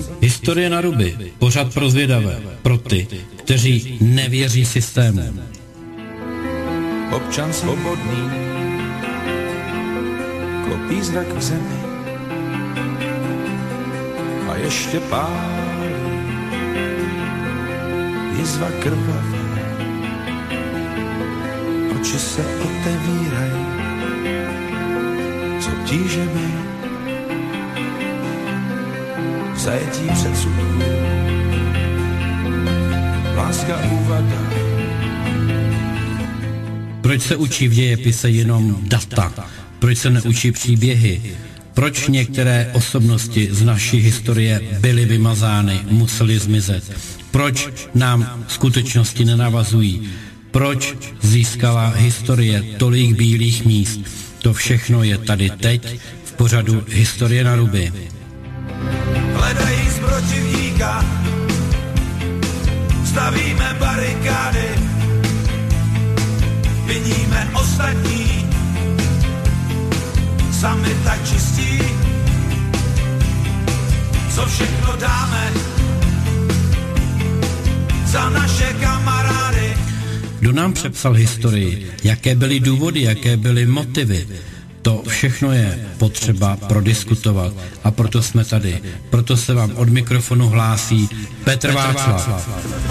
Historie na ruby, pořad pro zvědavé, pro ty, kteří nevěří systému. Občan svobodný, klopí zrak k zemi a ještě pálí jizva krvavá. Oči se otevírají, co tížemi v zajetí předsudků. Láska úvada. Proč se učí v dějepise jenom data? Proč se neučí příběhy? Proč některé osobnosti z naší historie byly vymazány, musely zmizet? Proč nám skutečnosti nenavazují? Proč získala historie tolik bílých míst? To všechno je tady teď v pořadu Historie na ruby. Hledají z protivníka, stavíme barikády, viníme ostatní, sami tak čistí, co všechno dáme za naše kamarády. Kdo nám přepsal historii? Jaké byly důvody, jaké byly motivy? To všechno je potřeba prodiskutovat a proto jsme tady. Proto se vám od mikrofonu hlásí Petr Václav.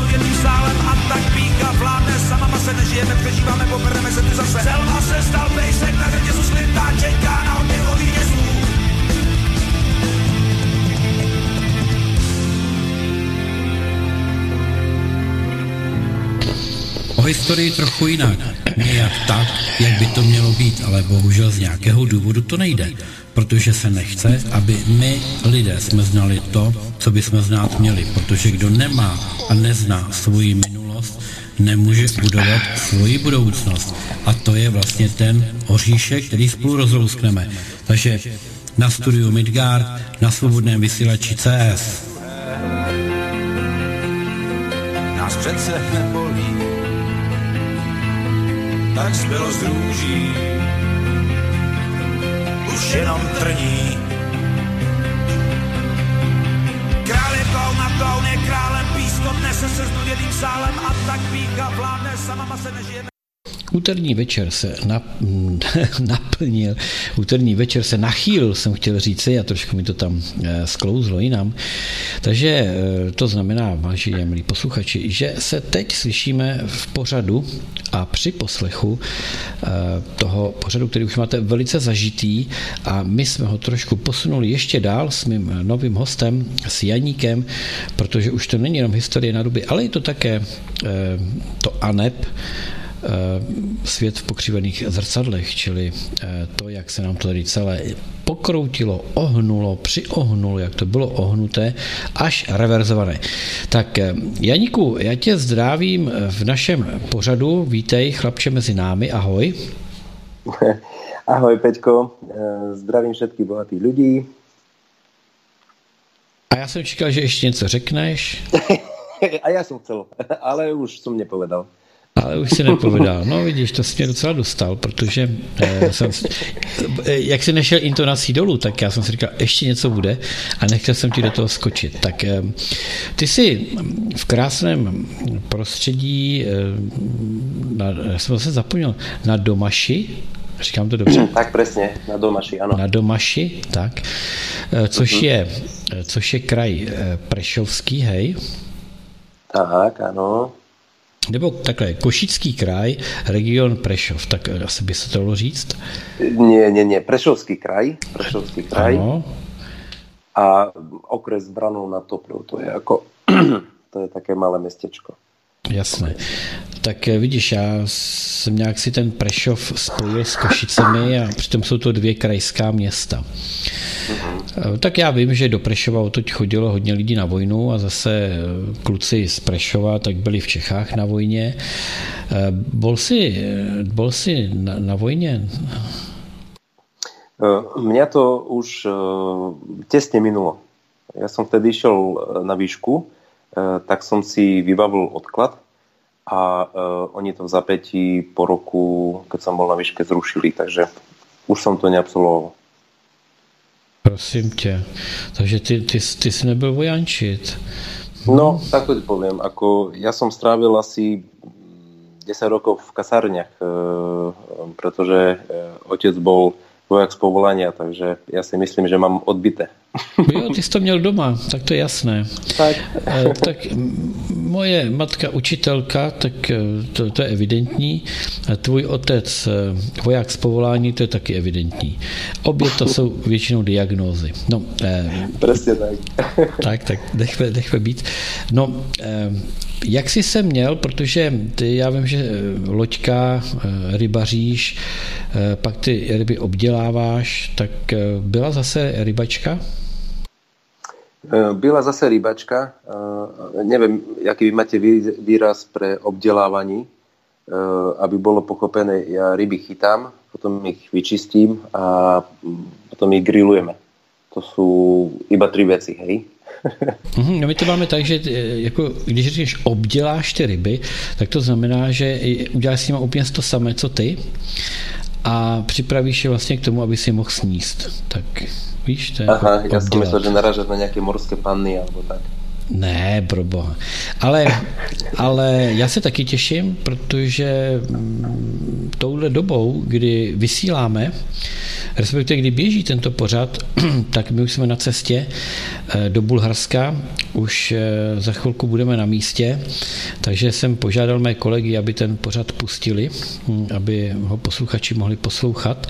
O historii trochu jinak, nějak tak, jak by to mělo být, ale bohužel z nějakého důvodu to nejde, protože se nechce, aby my, lidé, jsme znali to, co bychom znát měli, protože kdo nemá a nezná svoji minulost, nemůže budovat svoji budoucnost. A to je vlastně ten oříšek, který spolu rozlouskneme. Takže na studiu Midgard, na svobodném vysílači CS. Nás přece nebolí, tak zbylo z růží, už jenom trní. Král je kloun je králem, pískom nese se znuděným sálem a tak pícha vládne, sama se nežijeme. Úterní večer se naplnil, úterní večer se nachýlil, jsem chtěl říci, a trošku mi to tam sklouzlo jinam. Takže to znamená, vážení milí posluchači, že se teď slyšíme v pořadu a při poslechu toho pořadu, který už máte velice zažitý, a my jsme ho trošku posunuli ještě dál s mým novým hostem, s Janíkem, protože už to není jenom historie na ruby, ale je to také to ANEP, svět v pokřivených zrcadlech, čili to, jak se nám to tady celé pokroutilo, ohnulo, přiohnulo, jak to bylo ohnuté, až reverzované. Tak Janíku, já tě zdravím v našem pořadu, vítej chlapče mezi námi, ahoj. Ahoj Peťko, zdravím všetkých bohatých lidí. A já jsem čekal, že ještě něco řekneš. A já jsem chcel, ale už jsem nepovedal. Ale už si nepovedal. No vidíš, to jsi mě docela dostal, protože jak jsi nešel intonací dolů, tak já jsem si říkal, ještě něco bude a nechtěl jsem ti do toho skočit. Tak ty jsi v krásném prostředí, jsem se zapomněl, na Domaši, říkám to dobře? Tak přesně, na Domaši, ano. Na Domaši, tak, což je kraj Prešovský, hej? Tak, ano. Nebo takhle, Košický kraj, region Prešov, tak asi by se to dalo říct? Nie, Prešovský kraj. Ano. A okres Branov nad Topľou, to je jako, to je také malé městečko. Jasné. Tak vidíš, já jsem nějak si ten Prešov spojil s Košicemi a přitom jsou to dvě krajská města. Tak já vím, že do Prešova odtud chodilo hodně lidí na vojnu a zase kluci z Prešova tak byli v Čechách na vojně. Bol jsi na vojně? Mňa to už tesne minulo. Ja som vtedy išiel na výšku, tak som si vybavil odklad a oni to v zapätí po roku, keď som bol na výške, zrušili, takže už som to neabsolvoval. Prosím tě. Takže ty jsi nebyl vojančit. No, tak to ti poviem. Ja som strávil asi 10 rokov v kasárniach, pretože otec bol vojak z povolania, takže ja si myslím, že mám odbité. Jo, ty jsi to měl doma, tak to je jasné. Tak moje matka učitelka, tak to je evidentní. Tvůj otec voják z povolání, to je taky evidentní. Obě to jsou většinou diagnózy. No, presne tak. Tak nechme být. No, jak jsi se měl, protože já vím, že loďka, rybaříš, pak ty ryby obděláváš, tak byla zase rybačka? Byla zase rybačka. Neviem, aký vy máte výraz pre obdelávanie, aby bolo pochopené. Ja ryby chytám, potom ich vyčistím a potom ich grillujeme. To sú iba 3 veci, hej? No my to máme tak, že jako, když říkáš obděláš ty ryby, tak to znamená, že uděláš s nimi úplně to samé, co ty, a připravíš je vlastně k tomu, aby si je mohl sníst. Tak víš, to je Aha, ja som myslel, že narážať na nejaké morské panny alebo tak. Ne, proboha. Ale já se taky těším, protože touhle dobou, kdy vysíláme, respektive kdy běží tento pořad, tak my už jsme na cestě do Bulharska, už za chvilku budeme na místě, takže jsem požádal mé kolegy, aby ten pořad pustili, aby ho posluchači mohli poslouchat.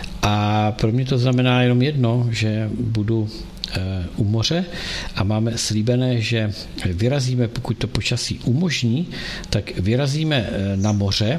A pro mě to znamená jenom jedno, že budu u moře a máme slíbené, že vyrazíme, pokud to počasí umožní, tak vyrazíme na moře,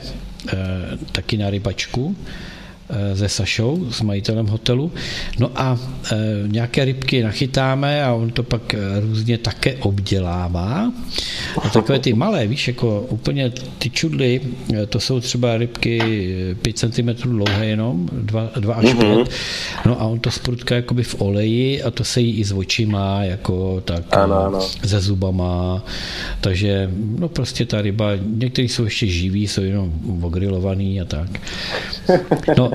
taky na rybačku se Sašou, s majitelem hotelu. No a nějaké rybky nachytáme a on to pak různě také obdělává. A takové ty malé, víš, jako úplně ty čudly, to jsou třeba rybky 5 cm dlouhé jenom, 2 až 5. No a on to sprutká jakoby v oleji a to se jí i s očima, jako tak ano. Se zubama. Takže no prostě ta ryba, některý jsou ještě živí, jsou jenom ogrilovaný a tak. No,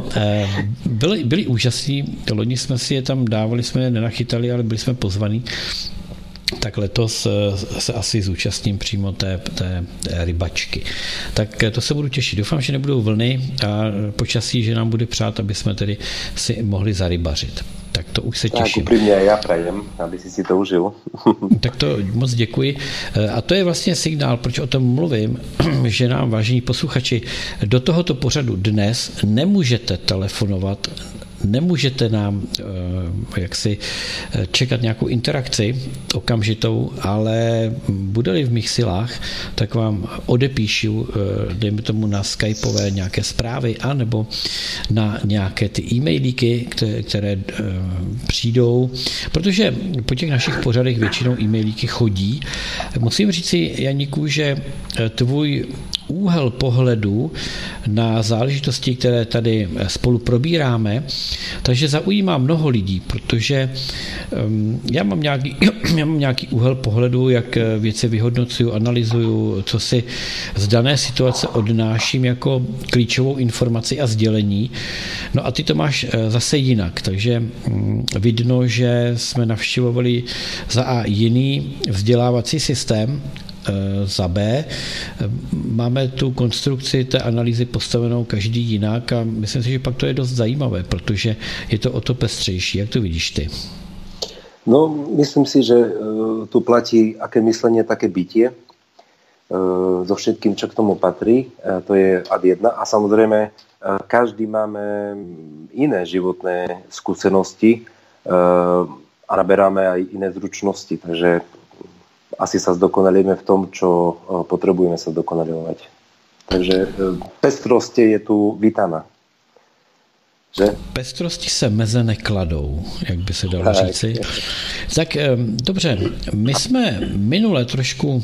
byli úžasní, loni jsme si je tam dávali, jsme je nenachytali, ale byli jsme pozvaní, tak letos se asi zúčastním přímo té rybačky. Tak to se budu těšit. Doufám, že nebudou vlny a počasí, že nám bude přát, aby jsme tedy si mohli zarybařit. Tak to už se těším. Tak upřímně já prajem, aby si to užil. Tak to moc děkuji. A to je vlastně signál, proč o tom mluvím, že nám, vážení posluchači, do tohoto pořadu dnes nemůžete telefonovat, nemůžete nám jaksi čekat nějakou interakci okamžitou, ale bude-li v mých silách, tak vám odepíšu, dejme tomu na skypové nějaké zprávy, anebo na nějaké ty e-mailíky, které přijdou, protože po těch našich pořadech většinou e-mailíky chodí. Musím říci, Janíku, že tvůj úhel pohledu na záležitosti, které tady spolu probíráme, takže zaujímá mnoho lidí, protože já mám nějaký úhel pohledu, jak věci vyhodnocuju, analyzuju, co si z dané situace odnáším jako klíčovou informaci a sdělení. No a ty to máš zase jinak, takže vidno, že jsme navštěvovali za A jiný vzdělávací systém, za B. Máme tu konstrukci té analýzy postavenou každý jinak a myslím si, že pak to je dost zajímavé, protože je to o to pestřejší. Jak to vidíš ty? No, myslím si, že tu platí aké myslenie, také bytie so všetkým, čo k tomu patrí. To je ad 1. A samozrejme, každý máme iné životné skúsenosti a naberáme aj iné zručnosti, takže asi sa zdokonalíme v tom, čo potrebujeme sa zdokonalovať. Takže pestrosť je tu vítaná. Že? Pestrosti se meze nekladou, jak by se dalo říci. Tak dobře, my jsme minule trošku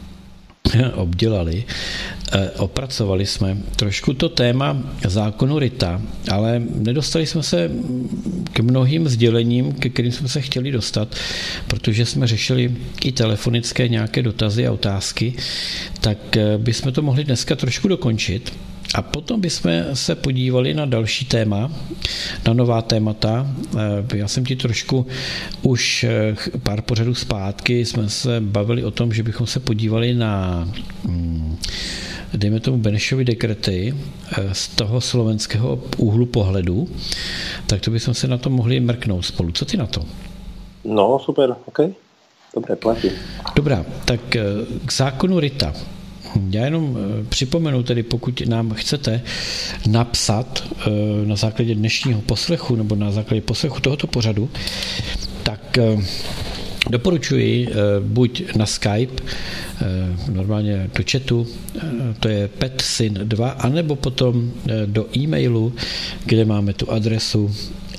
obdělali, opracovali jsme trošku to téma zákonu Rita, ale nedostali jsme se k mnohým sdělením, ke kterým jsme se chtěli dostat, protože jsme řešili i telefonické nějaké dotazy a otázky, tak bychom to mohli dneska trošku dokončit A potom bychom se podívali na další téma, na nová témata. Já jsem ti trošku už pár pořadů zpátky jsme se bavili o tom, že bychom se podívali na dejme tomu Benešovy dekrety z toho slovenského úhlu pohledu, tak to bychom se na to mohli mrknout spolu. Co ty na to? No, super, ok. Dobre, platí. Dobrá, tak k zákonu Rita. Já jenom připomenu, tedy pokud nám chcete napsat na základě dnešního poslechu nebo na základě poslechu tohoto pořadu, tak doporučuji buď na Skype, normálně do chatu, to je PetSyn2, anebo potom do e-mailu, kde máme tu adresu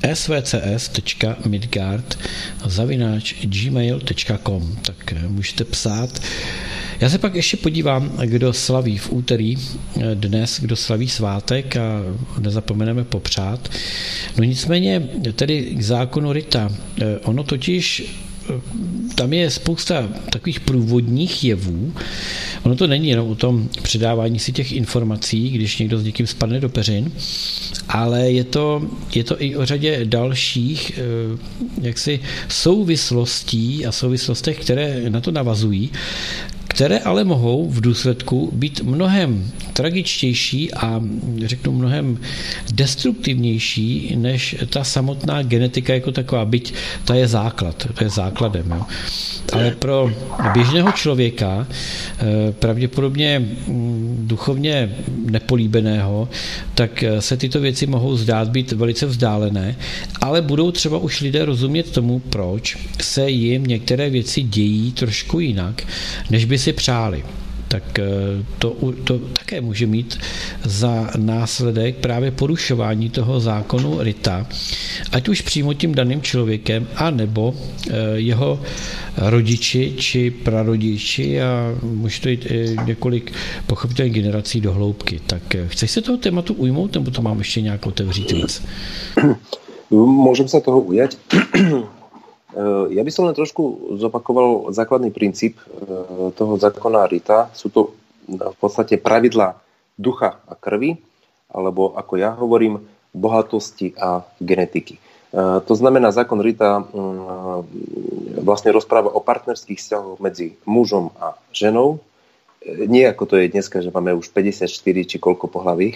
svcs.midgard@gmail.com, tak můžete psát. Já se pak ještě podívám, kdo slaví v úterý dnes, kdo slaví svátek a nezapomeneme popřát. No nicméně tedy k zákonu Rita, ono totiž tam je spousta takových průvodních jevů. Ono to není jenom o tom předávání si těch informací, když někdo s někým spadne do peřin, ale je to i o řadě dalších jaksi souvislostí a souvislostech, které na to navazují, které ale mohou v důsledku být mnohem tragičtější a řeknu mnohem destruktivnější než ta samotná genetika jako taková, byť ta je základ, to je základem. Jo. Ale pro běžného člověka, pravděpodobně duchovně nepolíbeného, tak se tyto věci mohou zdát být velice vzdálené, ale budou třeba už lidé rozumět tomu, proč se jim některé věci dějí trošku jinak, než by si přáli. Tak to také může mít za následek právě porušování toho zákonu Rita, ať už přímo tím daným člověkem, anebo jeho rodiči či prarodiči a může to jít několik pochopitelných generací do hloubky. Tak chceš se toho tématu ujmout, nebo to mám ještě nějak otevřít víc? Môžem sa toho ujať. Ja by som len trošku zopakoval základný princíp toho zákona Rita. Sú to v podstate pravidlá ducha a krvi, alebo ako ja hovorím, bohatosti a genetiky. To znamená, zákon Rita vlastne rozpráva o partnerských vzťahoch medzi mužom a ženou. Nie ako to je dneska, že máme už 54 či koľko pohlaví.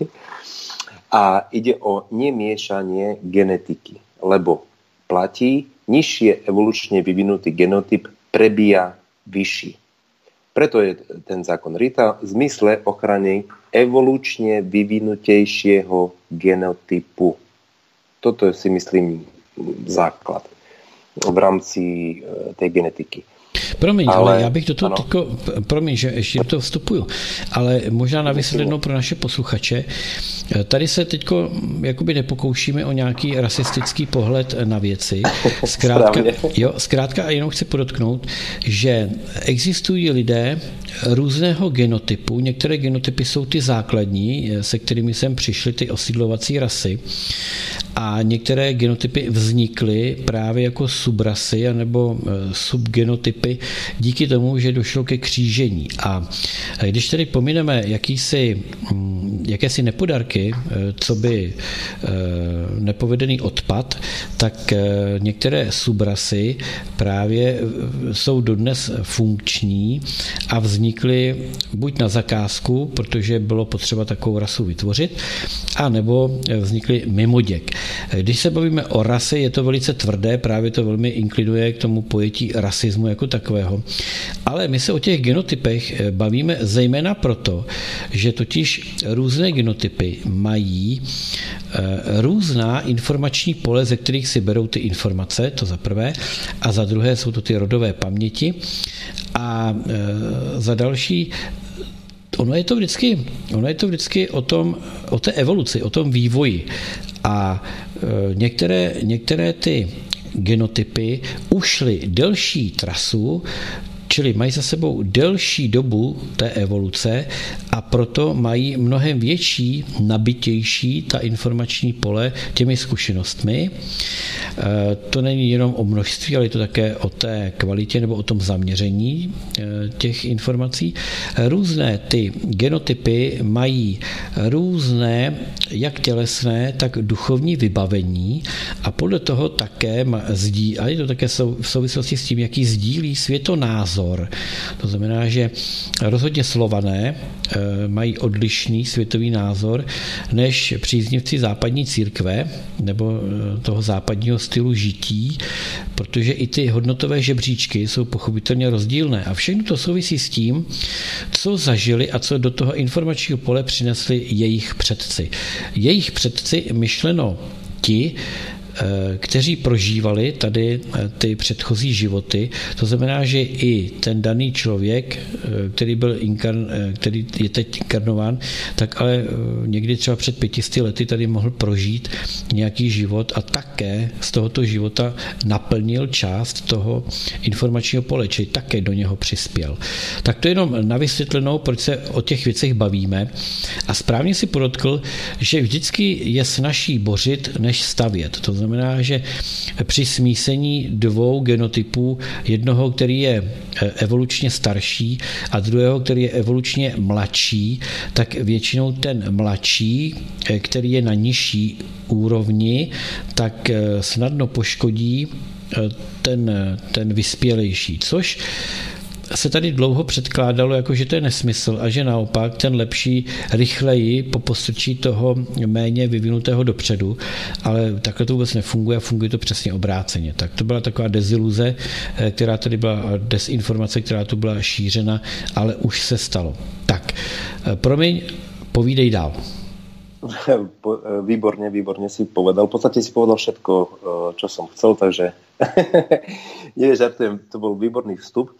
A ide o nemiešanie genetiky, lebo platí, nižšie evolučne vyvinutý genotyp prebíja vyšší. Preto je ten zákon Rita v zmysle ochrany evolučne vyvinutejšieho genotypu. Toto je, si myslím, základ v rámci tej genetiky. Promiň, ale já bych do toho promiň, že ještě do toho vstupuju, ale možná na vysvětlenou pro naše posluchače. Tady se teďko jakoby nepokoušíme o nějaký rasistický pohled na věci. Zkrátka a jenom chci podotknout, že existují lidé různého genotypu. Některé genotypy jsou ty základní, se kterými sem přišly ty osídlovací rasy. A některé genotypy vznikly právě jako subrasy anebo subgenotypy díky tomu, že došlo ke křížení. A když tedy pomineme jakési nepodarky, co by nepovedený odpad, tak některé subrasy právě jsou dodnes funkční a vznikly buď na zakázku, protože bylo potřeba takovou rasu vytvořit, anebo vznikly mimoděk. Když se bavíme o rase, je to velice tvrdé, právě to velmi inklinuje k tomu pojetí rasismu jako takového. Ale my se o těch genotypech bavíme zejména proto, že totiž různé genotypy mají různá informační pole, ze kterých si berou ty informace, to za prvé, a za druhé jsou to ty rodové paměti a za další ono je to vždycky o té evoluci, o tom vývoji. A některé ty genotypy ušly delší trasu, Čili mají za sebou delší dobu té evoluce a proto mají mnohem větší, nabitější ta informační pole těmi zkušenostmi. To není jenom o množství, ale je to také o té kvalitě nebo o tom zaměření těch informací. Různé ty genotypy mají různé, jak tělesné, tak duchovní vybavení a podle toho také a je to také v souvislosti s tím, jaký sdílí světonázor. To znamená, že rozhodně Slované mají odlišný světový názor než příznivci západní církve nebo toho západního stylu žití, protože i ty hodnotové žebříčky jsou pochopitelně rozdílné a všechno to souvisí s tím, co zažili a co do toho informačního pole přinesli jejich předci. Jejich předci, myšleno ti, kteří prožívali tady ty předchozí životy. To znamená, že i ten daný člověk, který je teď inkarnován, tak ale někdy třeba před 500 lety tady mohl prožít nějaký život a také z tohoto života naplnil část toho informačního pole, čili také do něho přispěl. Tak to jenom na vysvětlenou, proč se o těch věcech bavíme. A správně si podotkl, že vždycky je snazší bořit, než stavět. To znamená, že při smísení dvou genotypů, jednoho, který je evolučně starší a druhého, který je evolučně mladší, tak většinou ten mladší, který je na nižší úrovni, tak snadno poškodí ten vyspělejší, což se tady dlouho předkládalo, jako že to je nesmysl a že naopak ten lepší rychleji popostrčí toho méně vyvinutého dopředu, ale takhle to vůbec nefunguje a funguje to přesně obráceně. Tak to byla taková deziluze, která tady byla, desinformace, která tu byla šířena, ale už se stalo. Tak, promiň, povídej dál. Výborne si povedal. V podstate si povedal všetko, čo som chcel, takže nie, žartujem, to bol výborný vstup.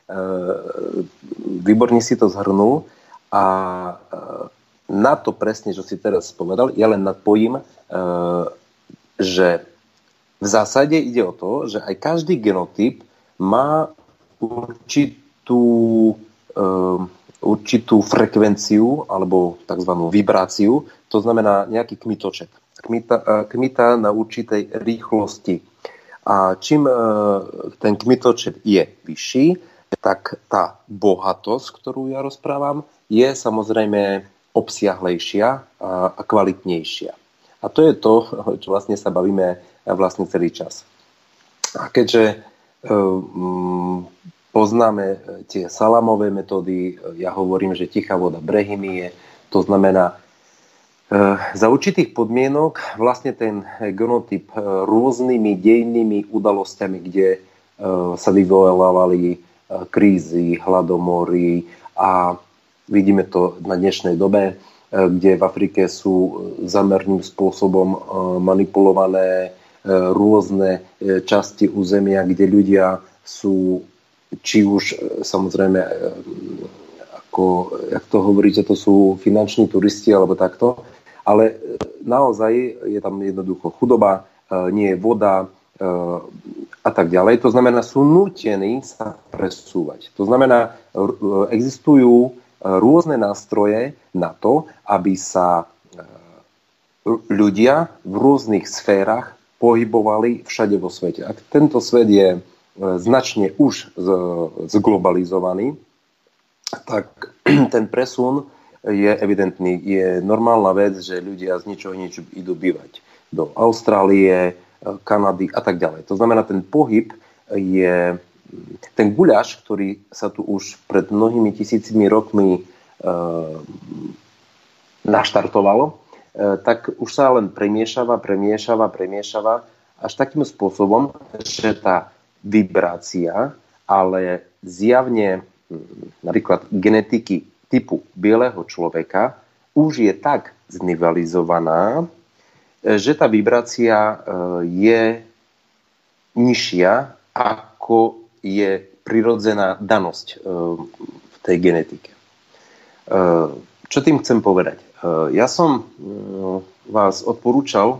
Výborne si to zhrnul a na to presne, čo si teraz povedal, ja len nadpojím, že v zásade ide o to, že aj každý genotyp má určitú frekvenciu alebo takzvanú vibráciu, to znamená nejaký kmitoček. Kmita na určitej rýchlosti. A čím ten kmitoček je vyšší, tak tá bohatosť, ktorú ja rozprávam, je samozrejme obsiahlejšia a kvalitnejšia. A to je to, čo vlastne sa bavíme vlastne celý čas. A keďže poznáme tie salamové metódy, ja hovorím, že tichá voda brehymie, to znamená, za určitých podmienok vlastne ten genotyp rôznymi dejnými udalosťami, kde sa vyvolávali krízy, hladomory a vidíme to na dnešnej dobe, kde v Afrike sú zamerným spôsobom manipulované rôzne časti územia, kde ľudia sú, či už samozrejme, ako, jak to hovoríte, to sú finanční turisti alebo takto, ale naozaj je tam jednoducho chudoba, nie je voda, a tak ďalej. To znamená, sú nútení sa presúvať. To znamená, existujú rôzne nástroje na to, aby sa ľudia v rôznych sférach pohybovali všade vo svete. Ak tento svet je značne už zglobalizovaný, tak ten presun je evidentný. Je normálna vec, že ľudia z ničoho nič idú bývať do Austrálie, Kanady a tak ďalej. To znamená, ten pohyb je ten guľaš, ktorý sa tu už pred mnohými tisícimi rokmi naštartovalo, tak už sa len premiešava až takým spôsobom, že tá vibrácia, ale zjavne napríklad genetiky typu bieleho človeka už je tak znivalizovaná, že tá vibrácia je nižšia, ako je prirodzená danosť v tej genetike. Čo tým chcem povedať? Ja som vás odporúčal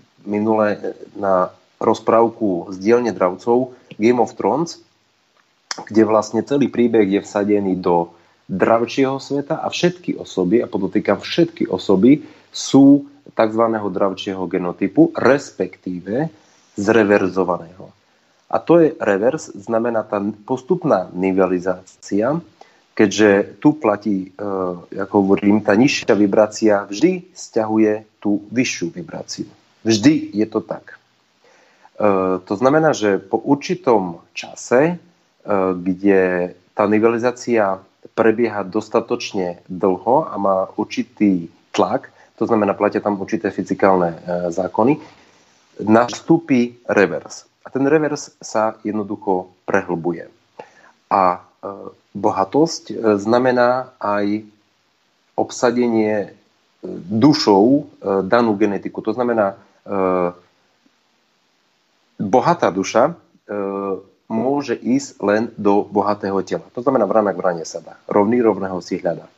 minule na rozprávku z dielne dravcov Game of Thrones kde vlastne celý príbeh je vsadený do dravčieho sveta a všetky osoby, a podotýkam všetky osoby, sú tzv. Dravčieho genotypu, respektíve zreverzovaného. A to je revers, znamená tá postupná nivelizácia, keďže tu platí, ako hovorím, tá nižšia vibrácia vždy sťahuje tú vyššiu vibráciu. Vždy je to tak. To znamená, že po určitom čase, kde tá nivelizácia prebieha dostatočne dlho a má určitý tlak, to znamená, platia tam určité fyzikálne zákony, nastúpi revers. A ten revers sa jednoducho prehlbuje. A bohatosť znamená aj obsadenie dušou danú genetiku. To znamená, bohatá duša môže ísť len do bohatého tela. To znamená, vranak vrane sa dá. Rovný rovného si hľadá.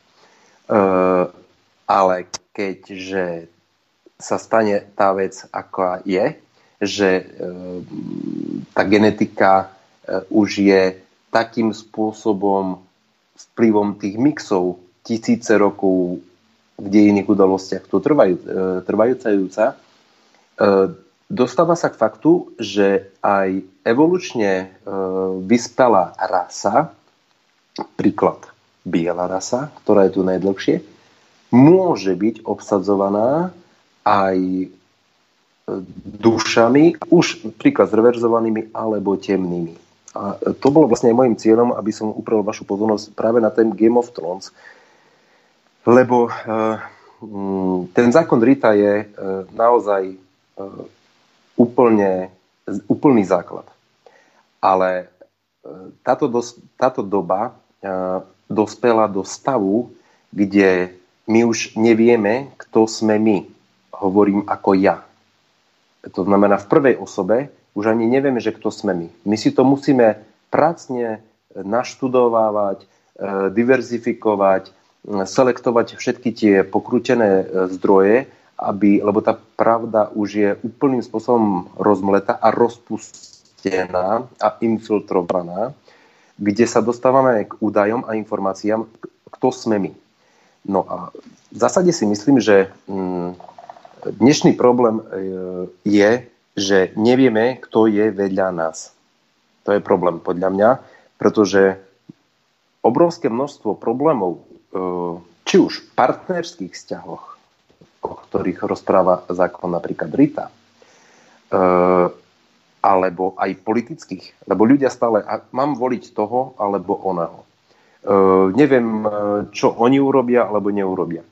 Ale keďže sa stane tá vec, aká je, že tá genetika už je takým spôsobom vplyvom tých mixov tisíce rokov v dejinných udalostiach to trvajúca, dostáva sa k faktu, že aj evolučne vyspelá rasa, príklad biela rasa, ktorá je tu najdlhšie, môže byť obsadzovaná aj dušami, už príklad zreverzovanými alebo temnými. A to bolo vlastne aj môjim cieľom, aby som uprel vašu pozornosť práve na ten Game of Thrones, lebo ten zákon Rita je naozaj úplný základ. Ale táto doba dospela do stavu, kde my už nevieme, kto sme my. Hovorím ako ja. To znamená, v prvej osobe už ani nevieme, že kto sme my. My si to musíme pracne naštudovávať, diverzifikovať, selektovať všetky tie pokrútené zdroje, lebo tá pravda už je úplným spôsobom rozmletá a rozpustená a infiltrovaná, kde sa dostávame k údajom a informáciám, kto sme my. No a v zásade si myslím, že dnešný problém je, že nevieme, kto je vedľa nás. To je problém podľa mňa, pretože obrovské množstvo problémov, či už v partnerských vzťahoch, o ktorých rozpráva zákon napríklad Rita, alebo aj politických, lebo ľudia stále, mám voliť toho alebo oného. Neviem, čo oni urobia alebo neurobia.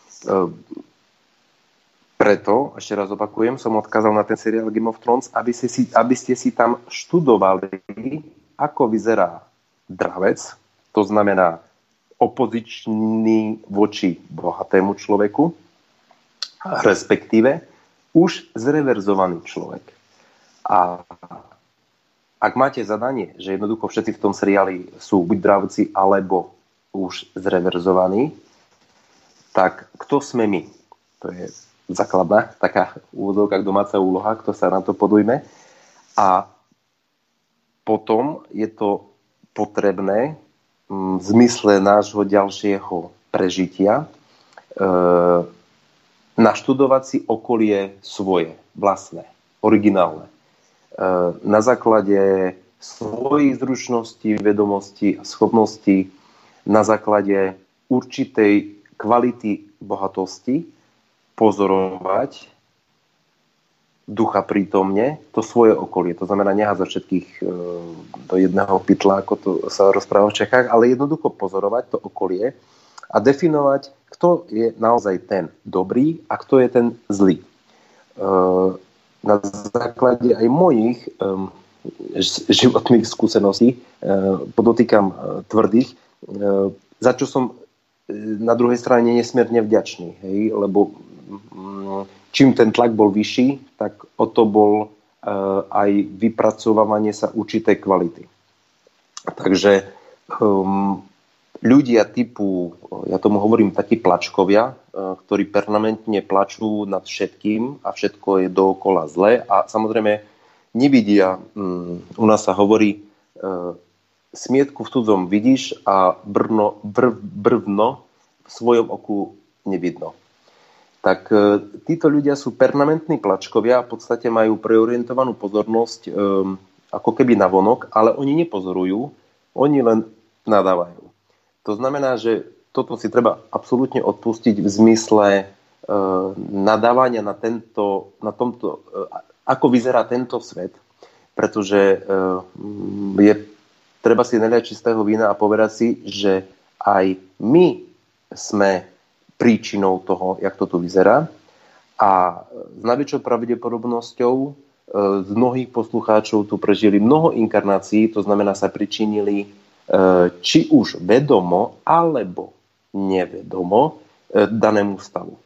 Preto, ešte raz opakujem, som odkázal na ten seriál Game of Thrones, aby ste si tam študovali, ako vyzerá dravec, to znamená opozičný voči bohatému človeku, respektíve už zreverzovaný človek. A ak máte zadanie, že jednoducho všetci v tom seriáli sú buď dravci, alebo už zreverzovaní, tak kto sme my? To je základná taká úvodovka, domáca úloha, kto sa na to podujme. A potom je to potrebné v zmysle nášho ďalšieho prežitia naštudovať si okolie svoje, vlastné, originálne. Na základe svojich zručností, vedomostí a schopností, na základe určitej kvality bohatosti pozorovať ducha prítomne to svoje okolie. To znamená neházať všetkých do jedného pytla, ako to sa rozpráva v Čechách, ale jednoducho pozorovať to okolie a definovať, kto je naozaj ten dobrý a kto je ten zlý. Na základe aj mojich životných skúseností, podotýkam tvrdých, za čo som na druhej strane nesmierne vďačný. Hej? Lebo čím ten tlak bol vyšší, tak o to bol aj vypracovávanie sa určitej kvality. Takže ľudia typu, ja tomu hovorím takí plačkovia, ktorí permanentne plačú nad všetkým a všetko je dookola zlé a samozrejme nevidia, u nás sa hovorí, smietku v cudzom vidíš a brvno v svojom oku nevidno. Tak títo ľudia sú permanentní plačkovia a v podstate majú preorientovanú pozornosť ako keby na vonok, ale oni nepozorujú, oni len nadávajú. To znamená, že toto si treba absolútne odpustiť v zmysle nadávania na tomto, ako vyzerá tento svet, pretože je treba si naliať čistého vína a povedať si, že aj my sme príčinou toho, jak to tu vyzerá. A s najväčšou pravdepodobnosťou z mnohých poslucháčov tu prežili mnoho inkarnácií, to znamená sa pričinili či už vedomo, alebo nevedomo danému stavu.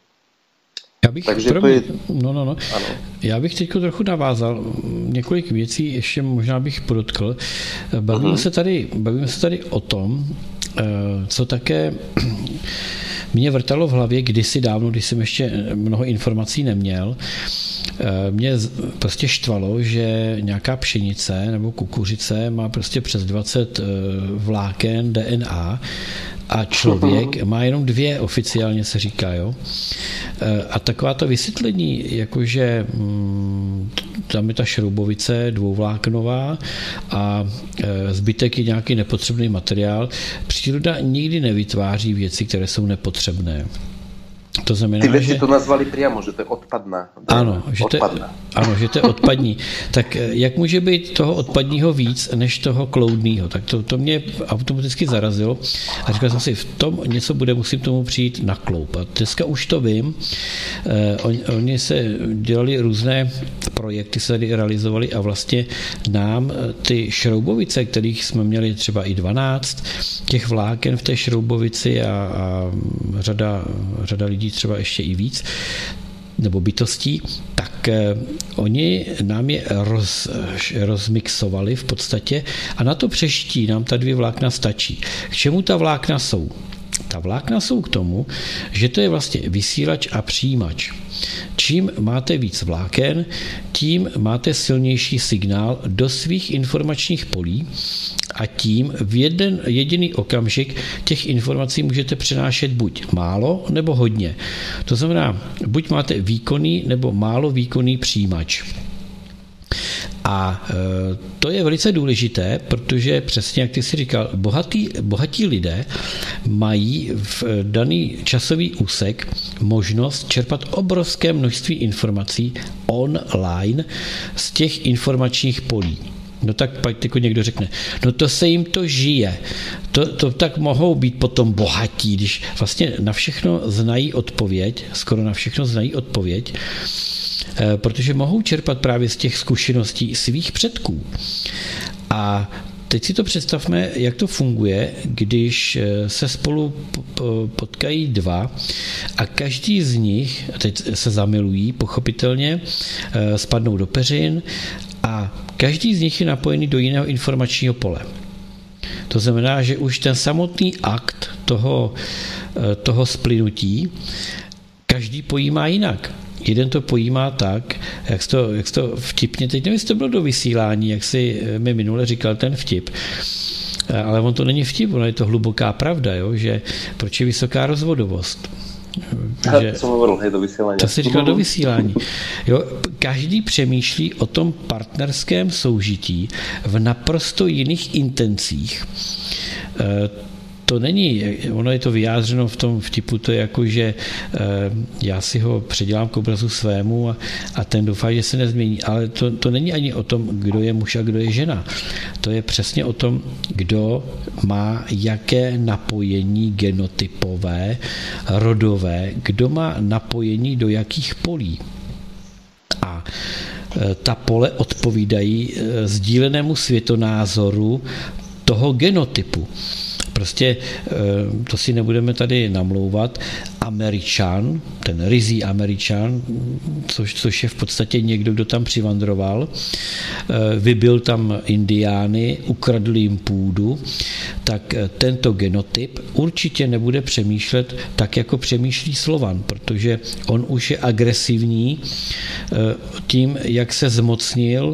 Já bych teď trochu navázal několik věcí, ještě možná bych podotkl. Bavíme se tady o tom, co také mě vrtalo v hlavě kdysi dávno, když jsem ještě mnoho informací neměl. Mě prostě štvalo, že nějaká pšenice nebo kukuřice má prostě přes 20 vláken DNA a člověk má jenom 2, oficiálně se říká, jo. A taková to vysvětlení, jakože tam je ta šroubovice dvouvláknová a zbytek je nějaký nepotřebný materiál. Příroda nikdy nevytváří věci, které jsou nepotřebné. To znamená, ty věci to nazvali priamo, že to je odpadná. Ano, že to je odpadní. Tak jak může být toho odpadního víc, než toho kloudného? Tak to mě automaticky zarazilo a říkal jsem si, v tom něco bude, musím tomu přijít na kloub. A dneska už to vím. Oni se dělali různé projekty, se tady realizovali a vlastně nám ty šroubovice, kterých jsme měli třeba i 12, těch vláken v té šroubovici a řada lidí třeba ještě i víc, nebo bytostí, tak oni nám je rozmixovali v podstatě a na to přežití nám ta 2 vlákna stačí. K čemu ta vlákna jsou? Ta vlákna jsou k tomu, že to je vlastně vysílač a přijímač. Čím máte víc vláken, tím máte silnější signál do svých informačních polí a tím v jeden jediný okamžik těch informací můžete přenášet buď málo, nebo hodně. To znamená, buď máte výkonný, nebo málo výkonný přijímač. A to je velice důležité, protože přesně jak ty jsi říkal, bohatí lidé mají v daný časový úsek možnost čerpat obrovské množství informací online z těch informačních polí. No tak pak jako někdo řekne, no to se jim to žije. To tak mohou být potom bohatí, když vlastně na všechno znají odpověď, skoro na všechno znají odpověď, protože mohou čerpat právě z těch zkušeností svých předků. A teď si to představme, jak to funguje, když se spolu potkají 2 a každý z nich, teď se zamilují, pochopitelně, spadnou do peřin a každý z nich je napojený do jiného informačního pole. To znamená, že už ten samotný akt toho splynutí každý pojímá jinak. Jeden to pojímá tak, jak to vtipně, teď nevím, jestli to bylo do vysílání, jak si mi minule říkal ten vtip, ale on to není vtip, ono je to hluboká pravda, jo, že proč je vysoká rozvodovost. To si říkal do vysílání. Jo, každý přemýšlí o tom partnerském soužití v naprosto jiných intencích. To není, ono je to vyjádřeno v tom vtipu, to je jako, že já si ho předělám k obrazu svému a ten doufá, že se nezmění. Ale to není ani o tom, kdo je muž a kdo je žena. To je přesně o tom, kdo má jaké napojení genotypové, rodové, kdo má napojení do jakých polí. A ta pole odpovídají sdílenému světonázoru toho genotypu. Prostě to si nebudeme tady namlouvat, Američan, ten ryzí Američan, což je v podstatě někdo, kdo tam přivandroval, vybil tam indiány, ukradl jim půdu, tak tento genotyp určitě nebude přemýšlet tak, jako přemýšlí Slovan, protože on už je agresivní tím, jak se zmocnil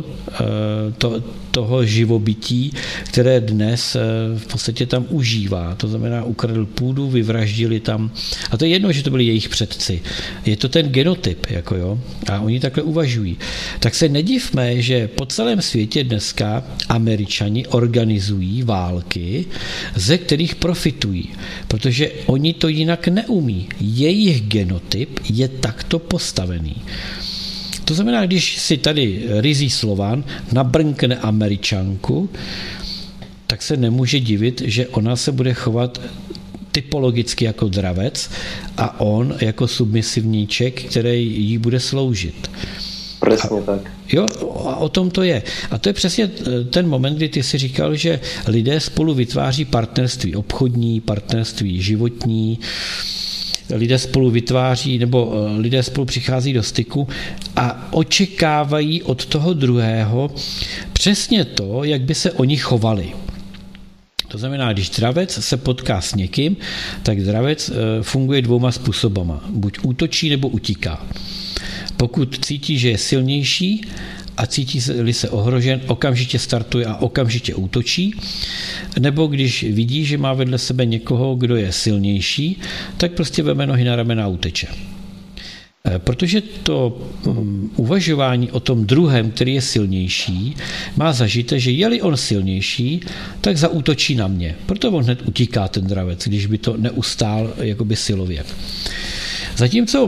toho živobytí, které dnes v podstatě tam užívá. To znamená, ukradl půdu, vyvraždili tam. A to je jedno, že to byli jejich předci. Je to ten genotyp, jako jo. A oni takhle uvažují. Tak se nedivme, že po celém světě dneska Američani organizují války, ze kterých profitují. Protože oni to jinak neumí. Jejich genotyp je takto postavený. To znamená, když si tady ryzí Slovan nabrnkne Američanku, tak se nemůže divit, že ona se bude chovat typologicky jako dravec a on jako submisivníček, který jí bude sloužit. Přesně tak. Jo, a o tom to je. A to je přesně ten moment, kdy ty si říkal, že lidé spolu vytváří partnerství obchodní, partnerství životní, lidé spolu vytváří, nebo lidé spolu přichází do styku a očekávají od toho druhého přesně to, jak by se oni chovali. To znamená, když dravec se potká s někým, tak dravec funguje dvouma způsobama. Buď útočí, nebo utíká. Pokud cítí, že je silnější a cítí-li se ohrožen, okamžitě startuje a okamžitě útočí, nebo když vidí, že má vedle sebe někoho, kdo je silnější, tak prostě veme nohy na ramena a uteče. Protože to uvažování o tom druhém, který je silnější, má zažité, že je-li on silnější, tak zaútočí na mě. Proto on hned utíká ten dravec, když by to neustál jakoby silově. Zatímco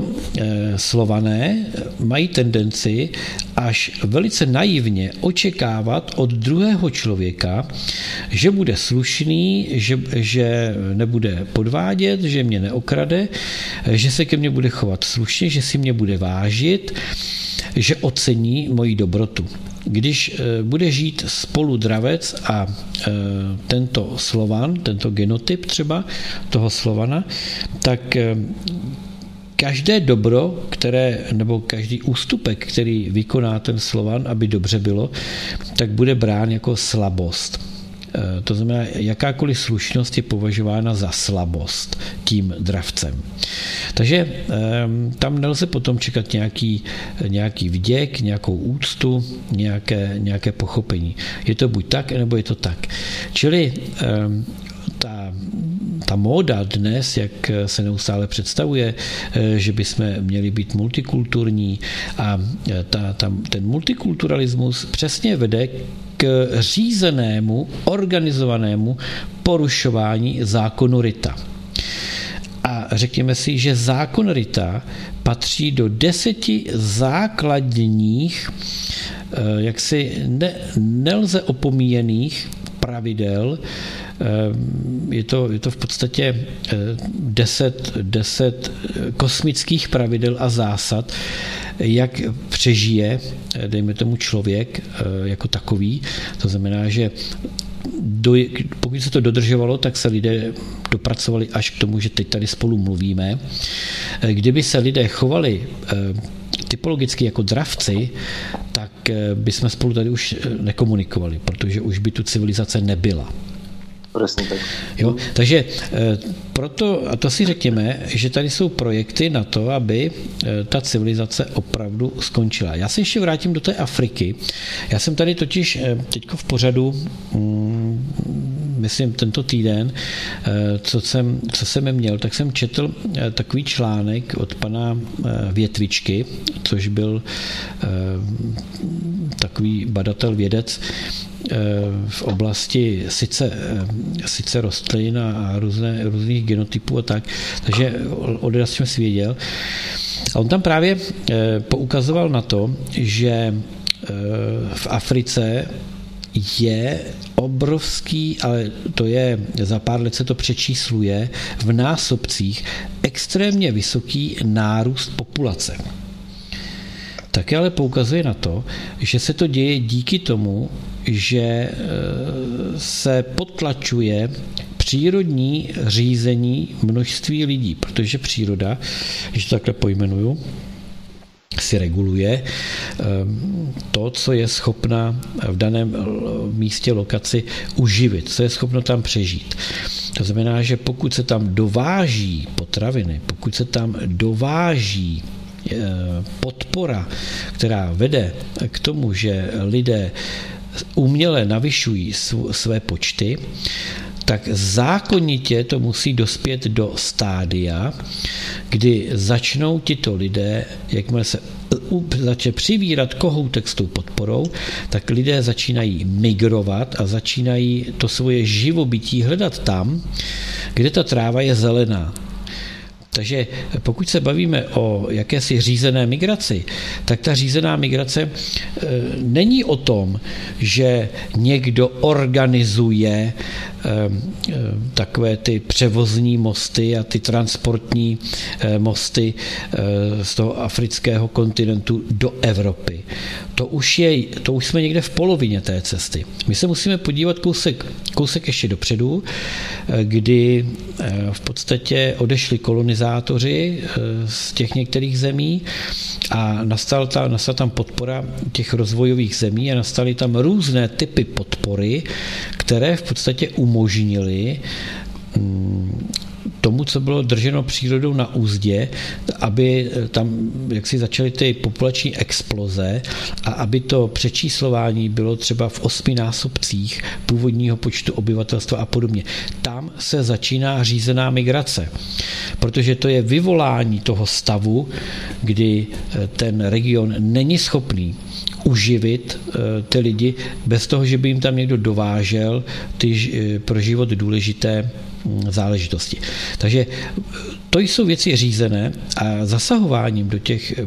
Slované mají tendenci až velice naivně očekávat od druhého člověka, že bude slušný, že nebude podvádět, že mě neokrade, že se ke mně bude chovat slušně, že si mě bude vážit, že ocení moji dobrotu. Když bude žít spolu dravec a tento Slovan, tento genotyp třeba toho Slovana, tak každé dobro, nebo každý ústupek, který vykoná ten Slovan, aby dobře bylo, tak bude brán jako slabost. To znamená, jakákoliv slušnost je považována za slabost tím dravcem. Takže tam nelze potom čekat nějaký vděk, nějakou úctu, nějaké pochopení. Je to buď tak, nebo je to tak. Čili ta móda dnes, jak se neustále představuje, že bychom měli být multikulturní a ten multikulturalismus přesně vede k řízenému, organizovanému porušování zákonu Rita. A řekněme si, že zákon Rita patří do 10 základních, jaksi nelze opomíjených pravidel. Je to v podstatě 10 kosmických pravidel a zásad, jak přežije, dejme tomu, člověk jako takový. To znamená, že pokud se to dodržovalo, tak se lidé dopracovali až k tomu, že teď tady spolu mluvíme. Kdyby se lidé chovali typologicky jako dravci, tak bychom spolu tady už nekomunikovali, protože už by tu civilizace nebyla. Jo, takže proto, a to si řekněme, že tady jsou projekty na to, aby ta civilizace opravdu skončila. Já se ještě vrátím do té Afriky. Já jsem tady totiž teďko v pořadu, myslím tento týden, co jsem měl, tak jsem četl takový článek od pana Větvičky, což byl takový badatel, vědec v oblasti sice rostlin a různých genotypů a tak, takže odraz jsem si věděl. A on tam právě poukazoval na to, že v Africe je obrovský, ale to je, za pár let se to přečísluje, v násobcích extrémně vysoký nárůst populace. Také ale poukazuje na to, že se to děje díky tomu, že se potlačuje přírodní řízení množství lidí, protože příroda, když to takhle pojmenuju, si reguluje to, co je schopna v daném místě, lokaci uživit, co je schopno tam přežít. To znamená, že pokud se tam dováží potraviny, pokud se tam dováží podpora, která vede k tomu, že lidé uměle navyšují své počty, tak zákonitě to musí dospět do stádia, kdy začnou tito lidé, jakmile se začne přivírat kohoutek s tou podporou, tak lidé začínají migrovat a začínají to svoje živobytí hledat tam, kde ta tráva je zelená. Takže pokud se bavíme o jakési řízené migraci, tak ta řízená migrace není o tom, že někdo organizuje takové ty převozní mosty a ty transportní mosty z toho afrického kontinentu do Evropy. To už jsme někde v polovině té cesty. My se musíme podívat kousek ještě dopředu, kdy v podstatě odešli kolonizátoři z těch některých zemí a nastala tam podpora těch rozvojových zemí a nastaly tam různé typy podpory, které v podstatě umožnily tomu, co bylo drženo přírodou na úzdě, aby tam jaksi začaly ty populační exploze a aby to přečíslování bylo třeba v 8násobcích původního počtu obyvatelstva a podobně. Tam se začíná řízená migrace, protože to je vyvolání toho stavu, kdy ten region není schopný uživit ty lidi bez toho, že by jim tam někdo dovážel ty pro život důležité záležitosti. Takže to jsou věci řízené a zasahováním do těch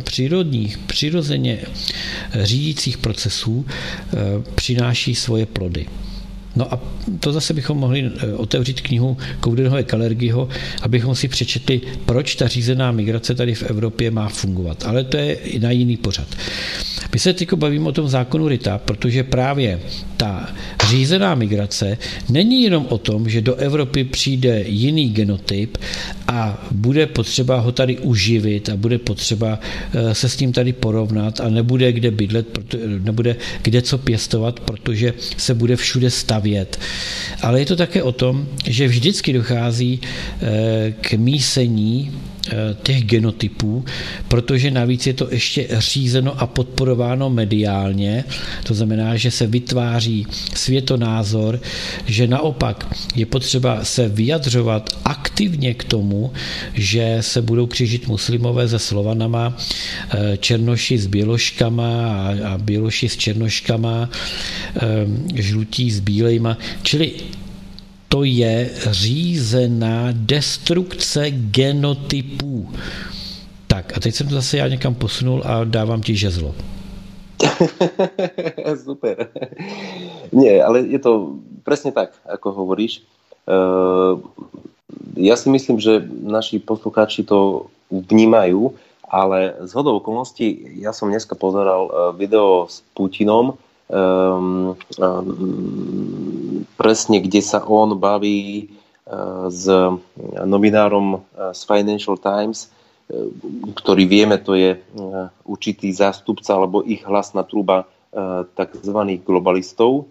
přirozeně řídících procesů přináší svoje plody. No a to zase bychom mohli otevřít knihu Koudenho Kalergiho, abychom si přečetli, proč ta řízená migrace tady v Evropě má fungovat. Ale to je na jiný pořad. My se teď bavíme o tom zákonu Rita, protože právě ta řízená migrace není jenom o tom, že do Evropy přijde jiný genotyp a bude potřeba ho tady uživit a bude potřeba se s ním tady porovnat a nebude kde bydlet, nebude kde co pěstovat, protože se bude všude stavět. Ale je to také o tom, že vždycky dochází k mísení těch genotypů, protože navíc je to ještě řízeno a podporováno mediálně, to znamená, že se vytváří světonázor, že naopak je potřeba se vyjadřovat aktivně k tomu, že se budou křížit muslimové se Slovanama, černoši s běloškama a běloši s černoškama, žlutí s bílejma, čili to je řízená destrukce genotypů. Tak a teď jsem to zase já někam posunul a dávám ti žezlo. Super. Nie, ale je to presne tak, ako hovoríš. Ja si myslím, že naši poslucháči to vnímajú, ale zhodou okolností ja som dneska pozeral video s Putinom, presne, kde sa on baví s novinárom z Financial Times, ktorý vieme, to je určitý zástupca alebo ich hlasná truba takzvaných globalistov,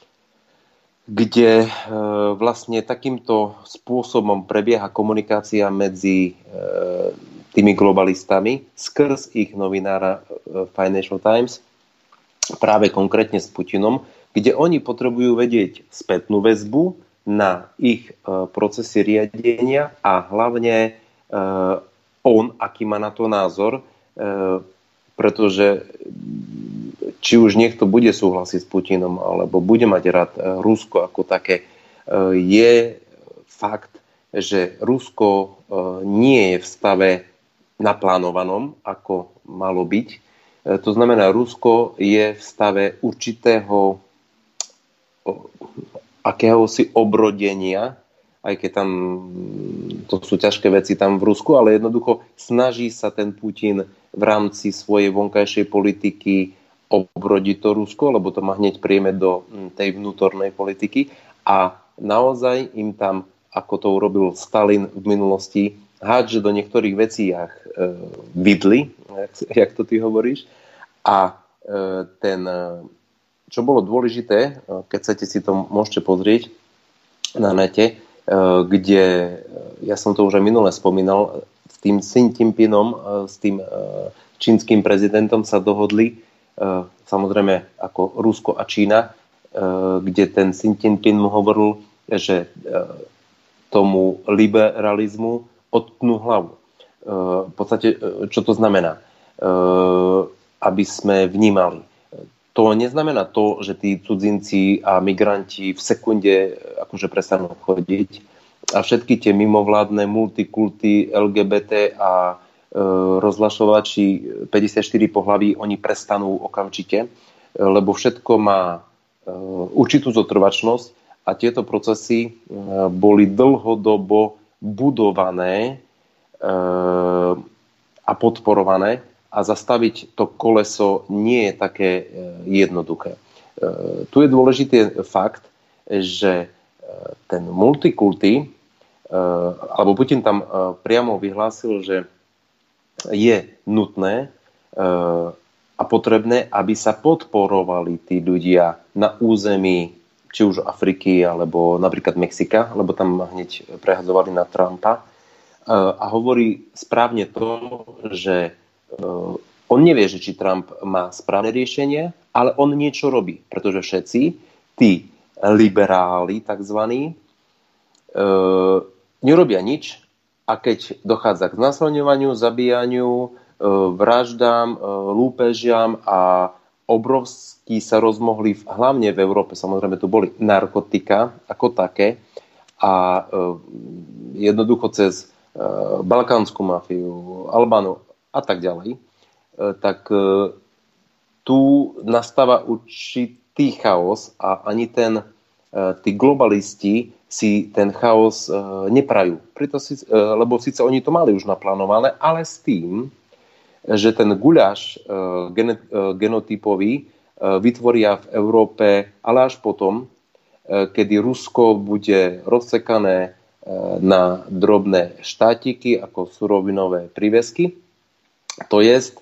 kde vlastne takýmto spôsobom prebieha komunikácia medzi tými globalistami skrz ich novinára Financial Times, práve konkrétne s Putinom, kde oni potrebujú vedieť spätnú väzbu na ich procesy riadenia a hlavne on, aký má na to názor, pretože či už niekto bude súhlasiť s Putinom alebo bude mať rád Rusko ako také, je fakt, že Rusko nie je v stave naplánovanom, ako malo byť. To znamená, Rusko je v stave určitého akéhosi obrodenia, aj keď tam to sú ťažké veci tam v Rusku, ale jednoducho snaží sa ten Putin v rámci svojej vonkajšej politiky obrodiť to Rusko, lebo to má hneď priemer do tej vnútornej politiky a naozaj im tam, ako to urobil Stalin v minulosti, hádže do niektorých veciach vidli, jak to ty hovoríš. A čo bolo dôležité, keď chcete si to môžete pozrieť na nete, kde, ja som to už aj minule spomínal, s tým Xi Jinpingom, s tým čínskym prezidentom sa dohodli, samozrejme ako Rusko a Čína, kde ten Xi Jinping mu hovoril, že tomu liberalizmu odtnú hlavu. V podstate, čo to znamená? Aby sme vnímali. To neznamená to, že tí cudzinci a migranti v sekunde akože prestanú chodiť a všetky tie mimovládne multikulty, LGBT a rozhlašovači 54 pohlaví, oni prestanú okamžite, lebo všetko má určitú zotrvačnosť a tieto procesy boli dlhodobo budované a podporované a zastaviť to koleso nie je také jednoduché. Tu je dôležitý fakt, že ten multikulty, alebo Putin tam priamo vyhlásil, že je nutné a potrebné, aby sa podporovali tí ľudia na území či už Afriky, alebo napríklad Mexika, lebo tam hneď prehadzovali na Trumpa. A hovorí správne to, že on nevie, že či Trump má správne riešenie, ale on niečo robí, pretože všetci tí liberáli takzvaní nerobia nič a keď dochádza k znásilňovaniu, zabíjaniu, vraždám, lúpežiam a obrovsky sa rozmohli hlavne v Európe, samozrejme tu boli narkotika ako také a jednoducho cez balkánsku mafiu, Albánu a tak ďalej, tak tu nastáva určitý chaos a ani tí globalisti si ten chaos neprajú. Lebo síce oni to mali už naplánované, ale s tým, že ten guľáš genotypový vytvoria v Európe, ale až potom, kedy Rusko bude rozsekané na drobné štátiky ako surovinové príväzky. To jest,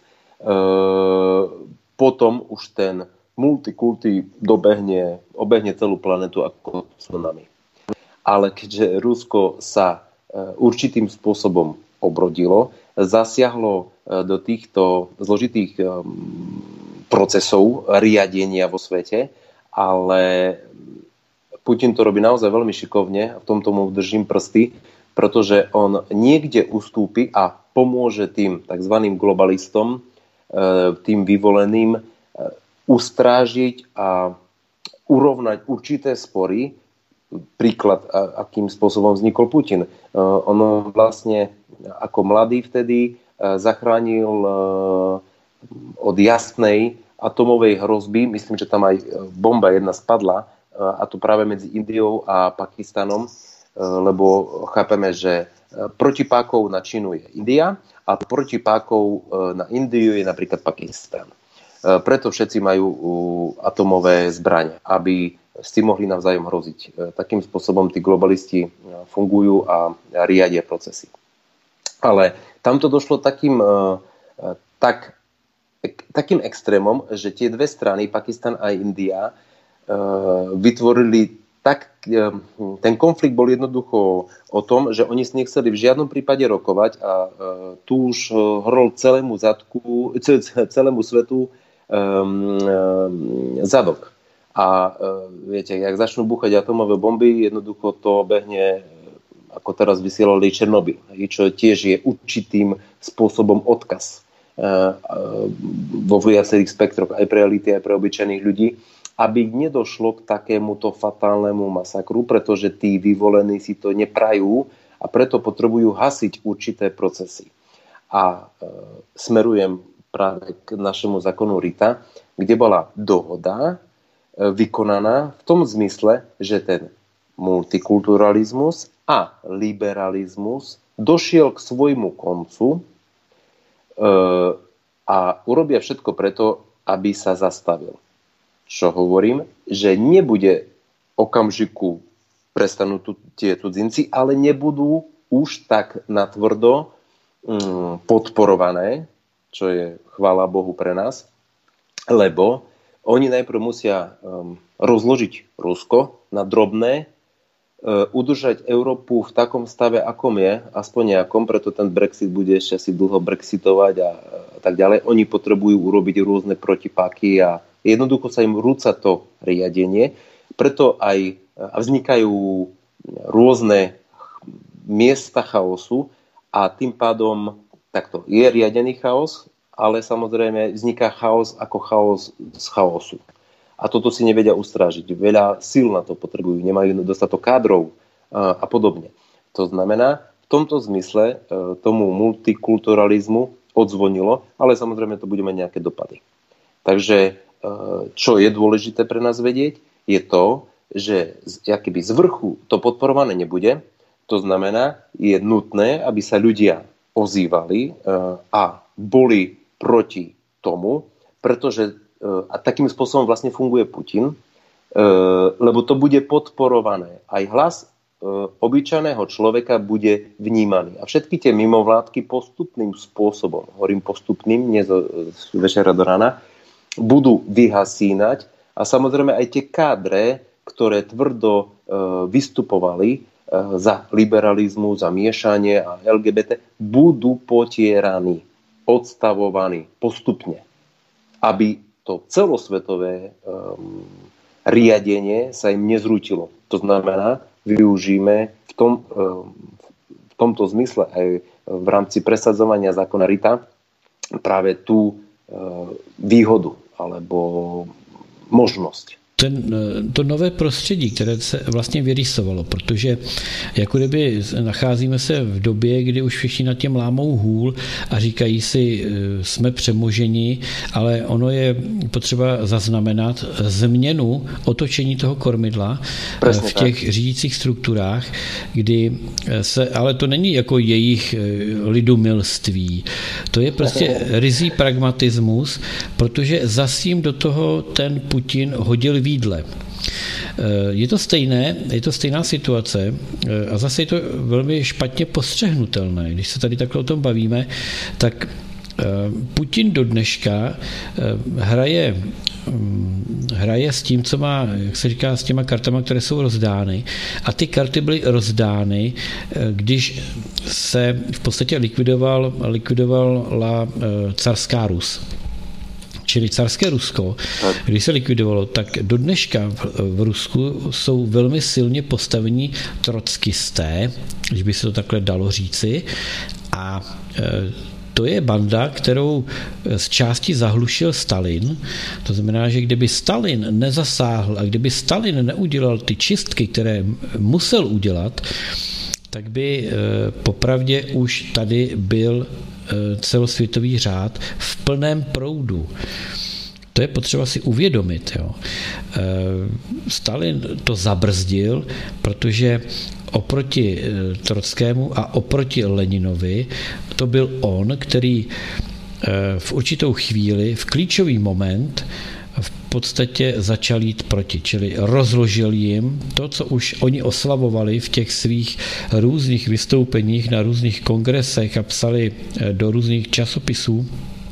potom už ten multikulty obehne celú planetu ako tsunami. Ale keďže Rusko sa určitým spôsobom obrodilo, zasiahlo do týchto zložitých procesov riadenia vo svete, ale Putin to robí naozaj veľmi šikovne a v tomto mu držím prsty, pretože on niekde ustúpi a pomôže tým tzv. Globalistom, tým vyvoleným, ustrážiť a urovnať určité spory. Príklad, akým spôsobom vznikol Putin. On vlastne ako mladý vtedy zachránil od jasnej atomovej hrozby, myslím, že tam aj bomba jedna spadla, a to práve medzi Indiou a Pakistanom, lebo chápeme, že protipákov na Čínu je India a protipákov na Indiu je napríklad Pakistan. Preto všetci majú atomové zbrane, aby si mohli navzájom hroziť. Takým spôsobom tí globalisti fungujú a riadia procesy. Ale tamto došlo takým extrémom, že tie dve strany, Pakistan a India, vytvorili ten konflikt bol jednoducho o tom, že oni si nechceli v žiadnom prípade rokovať a tu už horol celému svetu zadok. A viete, jak začnú búchať atomové bomby, jednoducho to behne, ako teraz vysielali Černobyl, čo tiež je určitým spôsobom odkaz vo viacerých spektroch aj pre elity, aj pre obyčajných ľudí, aby nedošlo k takémuto fatálnemu masakru, pretože tí vyvolení si to neprajú a preto potrebujú hasiť určité procesy. A smerujem práve k našemu zákonu Rita, kde bola dohoda vykonaná v tom zmysle, že ten multikulturalizmus a liberalizmus došiel k svojmu koncu a urobia všetko preto, aby sa zastavil. Čo hovorím, že nebude okamžiku prestanú tie cudzinci, ale nebudú už tak natvrdo podporované, čo je chvála Bohu pre nás, lebo oni najprv musia rozložiť Rusko na drobné, udržať Európu v takom stave, akom je, aspoň nejakom, preto ten Brexit bude ešte asi dlho brexitovať a tak ďalej. Oni potrebujú urobiť rôzne protipáky a jednoducho sa im rúca to riadenie, preto aj vznikajú rôzne miesta chaosu a tým pádom takto je riadený chaos, ale samozrejme vzniká chaos ako chaos z chaosu. A toto si nevedia ustrážiť. Veľa síl na to potrebujú, nemajú dostatok kádrov a podobne. To znamená, v tomto zmysle tomu multikulturalizmu odzvonilo, ale samozrejme to bude mať nejaké dopady. Takže čo je dôležité pre nás vedieť, je to, že akoby z vrchu to podporované nebude. To znamená, je nutné, aby sa ľudia ozývali a boli proti tomu, pretože a takým spôsobom vlastne funguje Putin, lebo to bude podporované. Aj hlas obyčajného človeka bude vnímaný. A všetky tie mimovládky postupným spôsobom, hovorím postupným, nie z večera do rána, budú vyhasínať a samozrejme aj tie kádre, ktoré tvrdo vystupovali za liberalizmu, za miešanie a LGBT, budú potieraní, odstavovaní postupne, aby to celosvetové riadenie sa im nezrútilo. To znamená, využijeme v tomto zmysle aj v rámci presadzovania zákona RITA práve tú výhodu alebo možnosť. To nové prostředí, které se vlastně vyrýsovalo, protože jako kdyby nacházíme se v době, kdy už všichni nad tím lámou hůl a říkají si, jsme přemoženi, ale ono je potřeba zaznamenat změnu otočení toho kormidla v těch řídících strukturách, kdy se, ale to není jako jejich lidumilství, to je prostě ryzí pragmatismus, protože zasím do toho ten Putin hodil vídle. Je to stejná situace a zase je to velmi špatně postřehnutelné. Když se tady takhle o tom bavíme, tak Putin do dneška hraje s tím, co má, jak se říká, s těma kartama, které jsou rozdány. A ty karty byly rozdány, když se v podstatě likvidovala carská Rus. Čili carské Rusko, když se likvidovalo, tak do dneška v Rusku jsou velmi silně postavení trockisté, když by se to takhle dalo říci. A to je banda, kterou z části zahlušil Stalin. To znamená, že kdyby Stalin nezasáhl a kdyby Stalin neudělal ty čistky, které musel udělat, tak by popravdě už tady byl celosvětový řád v plném proudu. To je potřeba si uvědomit. Jo. Stalin to zabrzdil, protože oproti Trockému a oproti Leninovi to byl on, který v určitou chvíli, v klíčový moment v podstatě začal jít proti, čili rozložil jim to, co už oni oslavovali v těch svých různých vystoupeních na různých kongresech a psali do různých časopisů.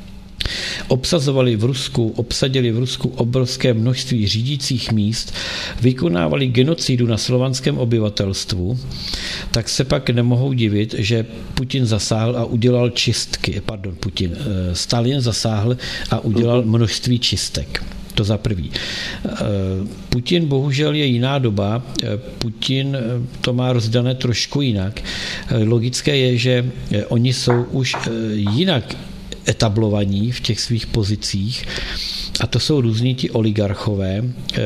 Obsadili v Rusku obrovské množství řídících míst, vykonávali genocidu na slovanském obyvatelstvu, tak se pak nemohou divit, že Putin zasáhl a udělal čistky. Stalin zasáhl a udělal množství čistek. To za prvý. Putin bohužel je jiná doba. Putin to má rozdané trošku jinak. Logické je, že oni jsou už jinak etablovaní v těch svých pozicích a to jsou různí ti oligarchové,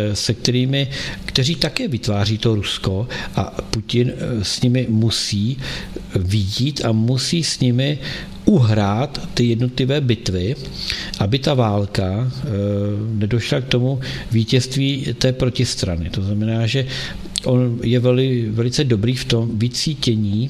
kteří také vytváří to Rusko a Putin s nimi musí vidět a musí s nimi uhrát ty jednotlivé bitvy, aby ta válka nedošla k tomu vítězství té protistrany. To znamená, že on je velice dobrý v tom vycítění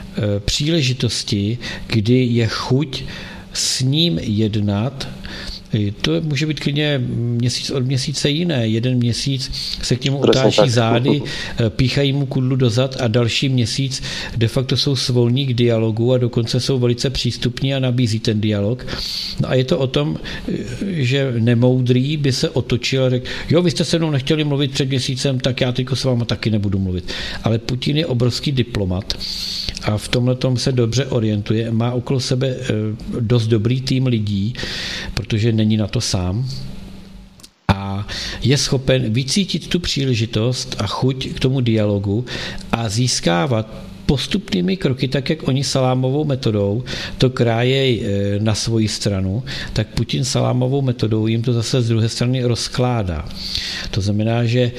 příležitosti, kdy je chuť s ním jednat To může být klidně měsíc od měsíce jiné. Jeden měsíc se k němu otáčí zády, píchají mu kudlu dozad a další měsíc de facto jsou svolní k dialogu a dokonce jsou velice přístupní a nabízí ten dialog. No a je to o tom, že nemoudrý by se otočil a řekl, jo, vy jste se mnou nechtěli mluvit před měsícem, tak já teďko s váma taky nebudu mluvit. Ale Putin je obrovský diplomat a v tomhletom se dobře orientuje, má okolo sebe dost dobrý tým lidí, protože není na to sám a je schopen vycítit tu příležitost a chuť k tomu dialogu a získávat postupnými kroky, tak jak oni salámovou metodou to krájejí na svoji stranu, tak Putin salámovou metodou jim to zase z druhé strany rozkládá. To znamená, že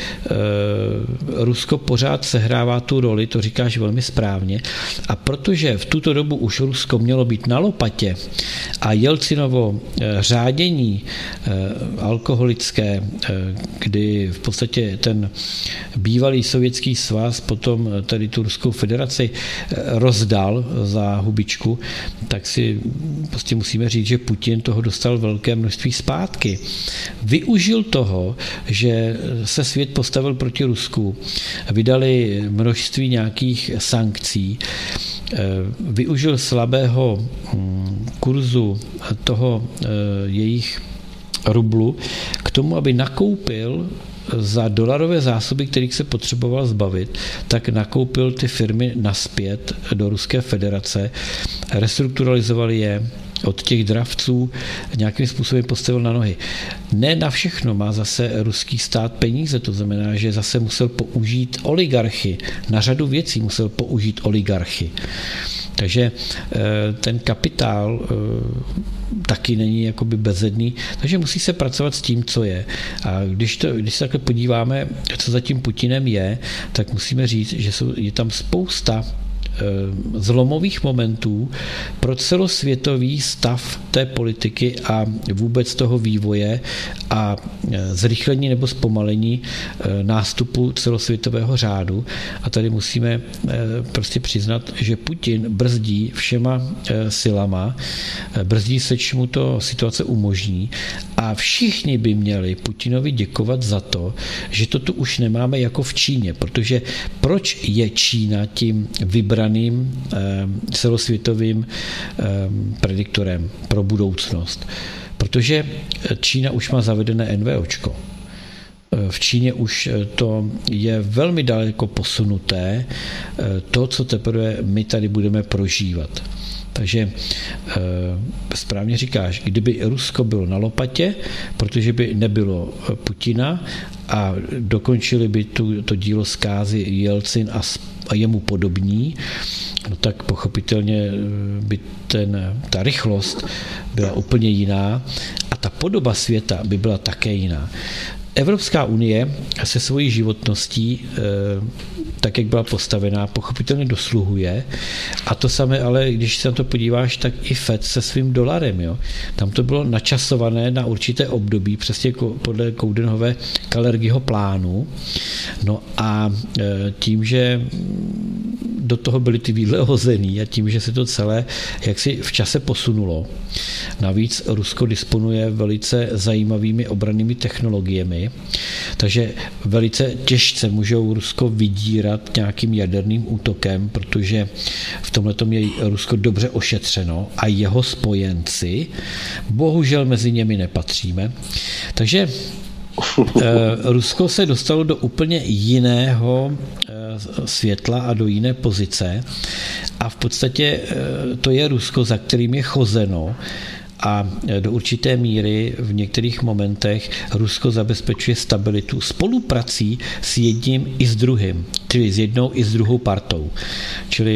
Rusko pořád sehrává tu roli, to říkáš velmi správně, a protože v tuto dobu už Rusko mělo být na lopatě a Jelcinovo řádění alkoholické, kdy v podstatě ten bývalý Sovětský svaz, potom tady tu Ruskou federaci rozdal za hubičku, tak si prostě musíme říct, že Putin toho dostal velké množství zpátky. Využil toho, že se svět postavil proti Rusku, vydali množství nějakých sankcí, využil slabého kurzu toho jejich rublu k tomu, aby nakoupil za dolarové zásoby, kterých se potřeboval zbavit, tak nakoupil ty firmy naspět do Ruské federace, restrukturalizovali je, od těch dravců nějakým způsobem postavil na nohy. Ne na všechno má zase ruský stát peníze, to znamená, že zase musel použít oligarchy. Na řadu věcí musel použít oligarchy. Takže ten kapitál taky není jakoby bezedný, takže musí se pracovat s tím, co je. A když se takhle podíváme, co za tím Putinem je, tak musíme říct, že je tam spousta zlomových momentů pro celosvětový stav té politiky a vůbec toho vývoje a zrychlení nebo zpomalení nástupu celosvětového řádu. A tady musíme prostě přiznat, že Putin brzdí všema silama, brzdí se, čemu to situace umožní a všichni by měli Putinovi děkovat za to, že to tu už nemáme jako v Číně, protože proč je Čína tím vybraným celosvětovým prediktorem pro budoucnost? Protože Čína už má zavedené NVOčko. V Číně už to je velmi daleko posunuté, to, co teprve my tady budeme prožívat. Takže správně říkáš, kdyby Rusko bylo na lopatě, protože by nebylo Putina a dokončili by to dílo zkázy Jelcin a jemu podobní, no tak pochopitelně by ta rychlost byla úplně jiná a ta podoba světa by byla také jiná. Evropská unie se svojí životností, tak jak byla postavená, pochopitelně dosluhuje. A to samé, ale když se na to podíváš, tak i FED se svým dolarem. Jo. Tam to bylo načasované na určité období, přesně podle Coudenhove Kalergiho plánu. No a tím, že do toho byly ty výdle hozený a tím, že se to celé jaksi v čase posunulo. Navíc Rusko disponuje velice zajímavými obrannými technologiemi, takže velice těžce můžou Rusko vydírat nějakým jaderným útokem, protože v tomhletom je Rusko dobře ošetřeno a jeho spojenci, bohužel mezi němi nepatříme. Takže Rusko se dostalo do úplně jiného světla a do jiné pozice a v podstatě to je Rusko, za kterým je chozeno a do určité míry v některých momentech Rusko zabezpečuje stabilitu spoluprací s jedním i s druhým, čili s jednou i s druhou partou. Čili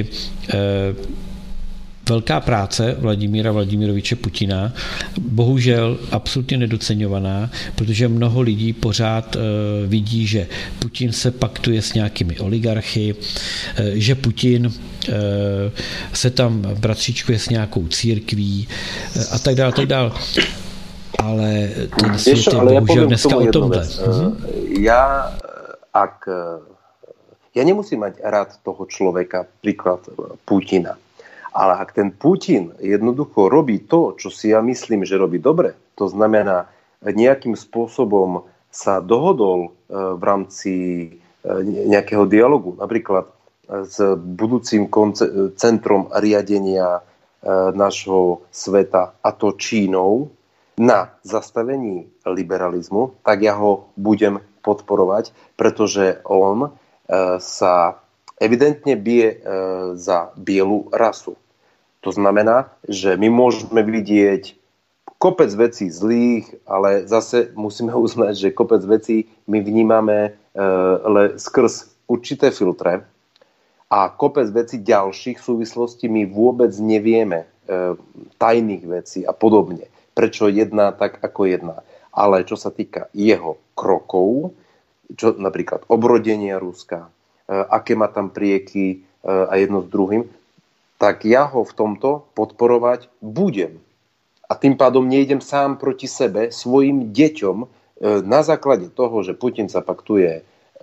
velká práce Vladimíra Vladimiroviče Putina, bohužel absolutně nedoceňovaná, protože mnoho lidí pořád vidí, že Putin se paktuje s nějakými oligarchy, že Putin se tam bratříčkuje s nějakou církví a tak dále, tak dále. Ale ten svět je bohužel dneska o tomhle. Ja nemusím mať rád toho človeka, príklad Putina. Ale ak ten Putin jednoducho robí to, čo si ja myslím, že robí dobre, to znamená nejakým spôsobom sa dohodol v rámci nejakého dialogu, napríklad s budúcim centrom riadenia nášho sveta, a to Čínou, na zastavení liberalizmu, tak ja ho budem podporovať, pretože on sa evidentne bije za bielu rasu. To znamená, že my môžeme vidieť kopec vecí zlých, ale zase musíme uznať, že kopec vecí my vnímame skrz určité filtre a kopec vecí ďalších súvislostí my vôbec nevieme, tajných vecí a podobne. Prečo jedná tak, ako jedná. Ale čo sa týka jeho krokov, čo napríklad obrodenia Ruska, aké má tam prieky a jedno s druhým, tak ja ho v tomto podporovať budem. A tým pádom nejdem sám proti sebe, svojim deťom, na základe toho, že Putin sa paktuje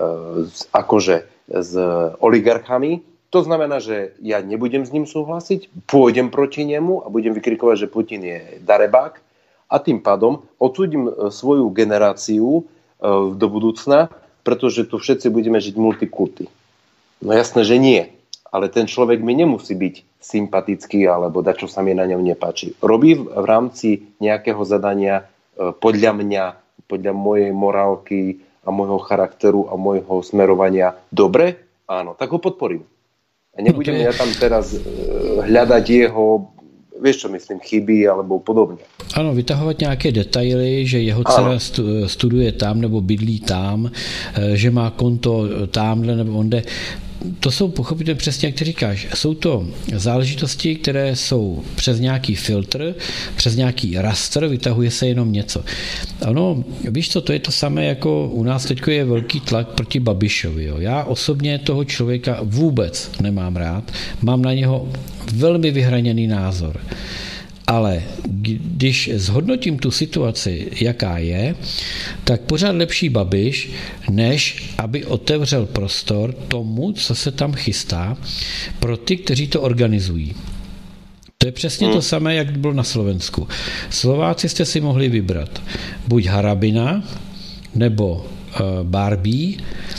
akože s oligarchami. To znamená, že ja nebudem s ním súhlasiť, pôjdem proti nemu a budem vykrikovať, že Putin je darebák a tým pádom odsúdim svoju generáciu do budúcna, pretože tu všetci budeme žiť multikulty. No jasné, že nie. Ale ten človek mi nemusí byť sympatický alebo dačo sa mi na ňom nepáči. Robí v rámci nejakého zadania podľa mňa, podľa mojej morálky a môjho charakteru a môjho smerovania dobre? Áno, tak ho podporím. A nebudem ja tam teraz hľadať jeho, vieš čo myslím, chyby alebo podobně. Ano, vytahovat nějaké detaily, že jeho dcera studuje tam nebo bydlí tam, že má konto tamhle nebo onde. To jsou pochopitelně přesně, jak ty říkáš, jsou to záležitosti, které jsou přes nějaký filtr, přes nějaký rastr, vytahuje se jenom něco. Ano, víš co, to je to samé, jako u nás teď je velký tlak proti Babišovi. Jo. Já osobně toho člověka vůbec nemám rád, mám na něho velmi vyhraněný názor. Ale když zhodnotím tu situaci, jaká je, tak pořád lepší Babiš, než aby otevřel prostor tomu, co se tam chystá, pro ty, kteří to organizují. To je přesně to samé, jak bylo na Slovensku. Slováci jste si mohli vybrat buď Harabina, nebo Barbie,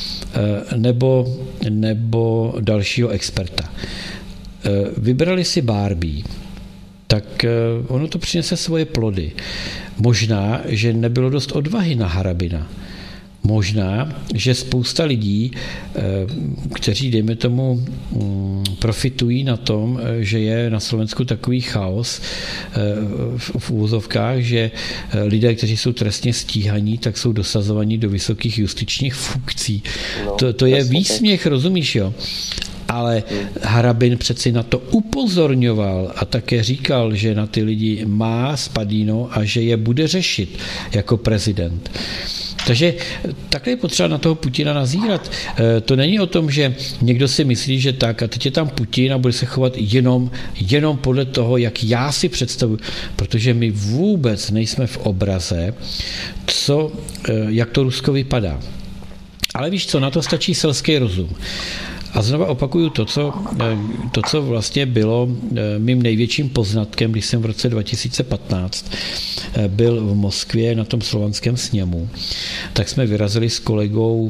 nebo dalšího experta. Vybrali si Barbie, tak ono to přinese svoje plody. Možná, že nebylo dost odvahy na Harabina. Možná, že spousta lidí, kteří, dejme tomu, profitují na tom, že je na Slovensku takový chaos v úvozovkách, že lidé, kteří jsou trestně stíhaní, tak jsou dosazovaní do vysokých justičních funkcí. No, to je výsměch, rozumíš, jo? Ale Harabin přeci na to upozorňoval a také říkal, že na ty lidi má spadíno a že je bude řešit jako prezident. Takže takhle je potřeba na toho Putina nazírat. To není o tom, že někdo si myslí, že tak a teď je tam Putin a bude se chovat jenom podle toho, jak já si představuji, protože my vůbec nejsme v obraze, jak to Rusko vypadá. Ale víš co, na to stačí selský rozum. A znova opakuju to, co vlastně bylo mým největším poznatkem, když jsem v roce 2015 byl v Moskvě na tom slovanském sněmu, tak jsme vyrazili s kolegou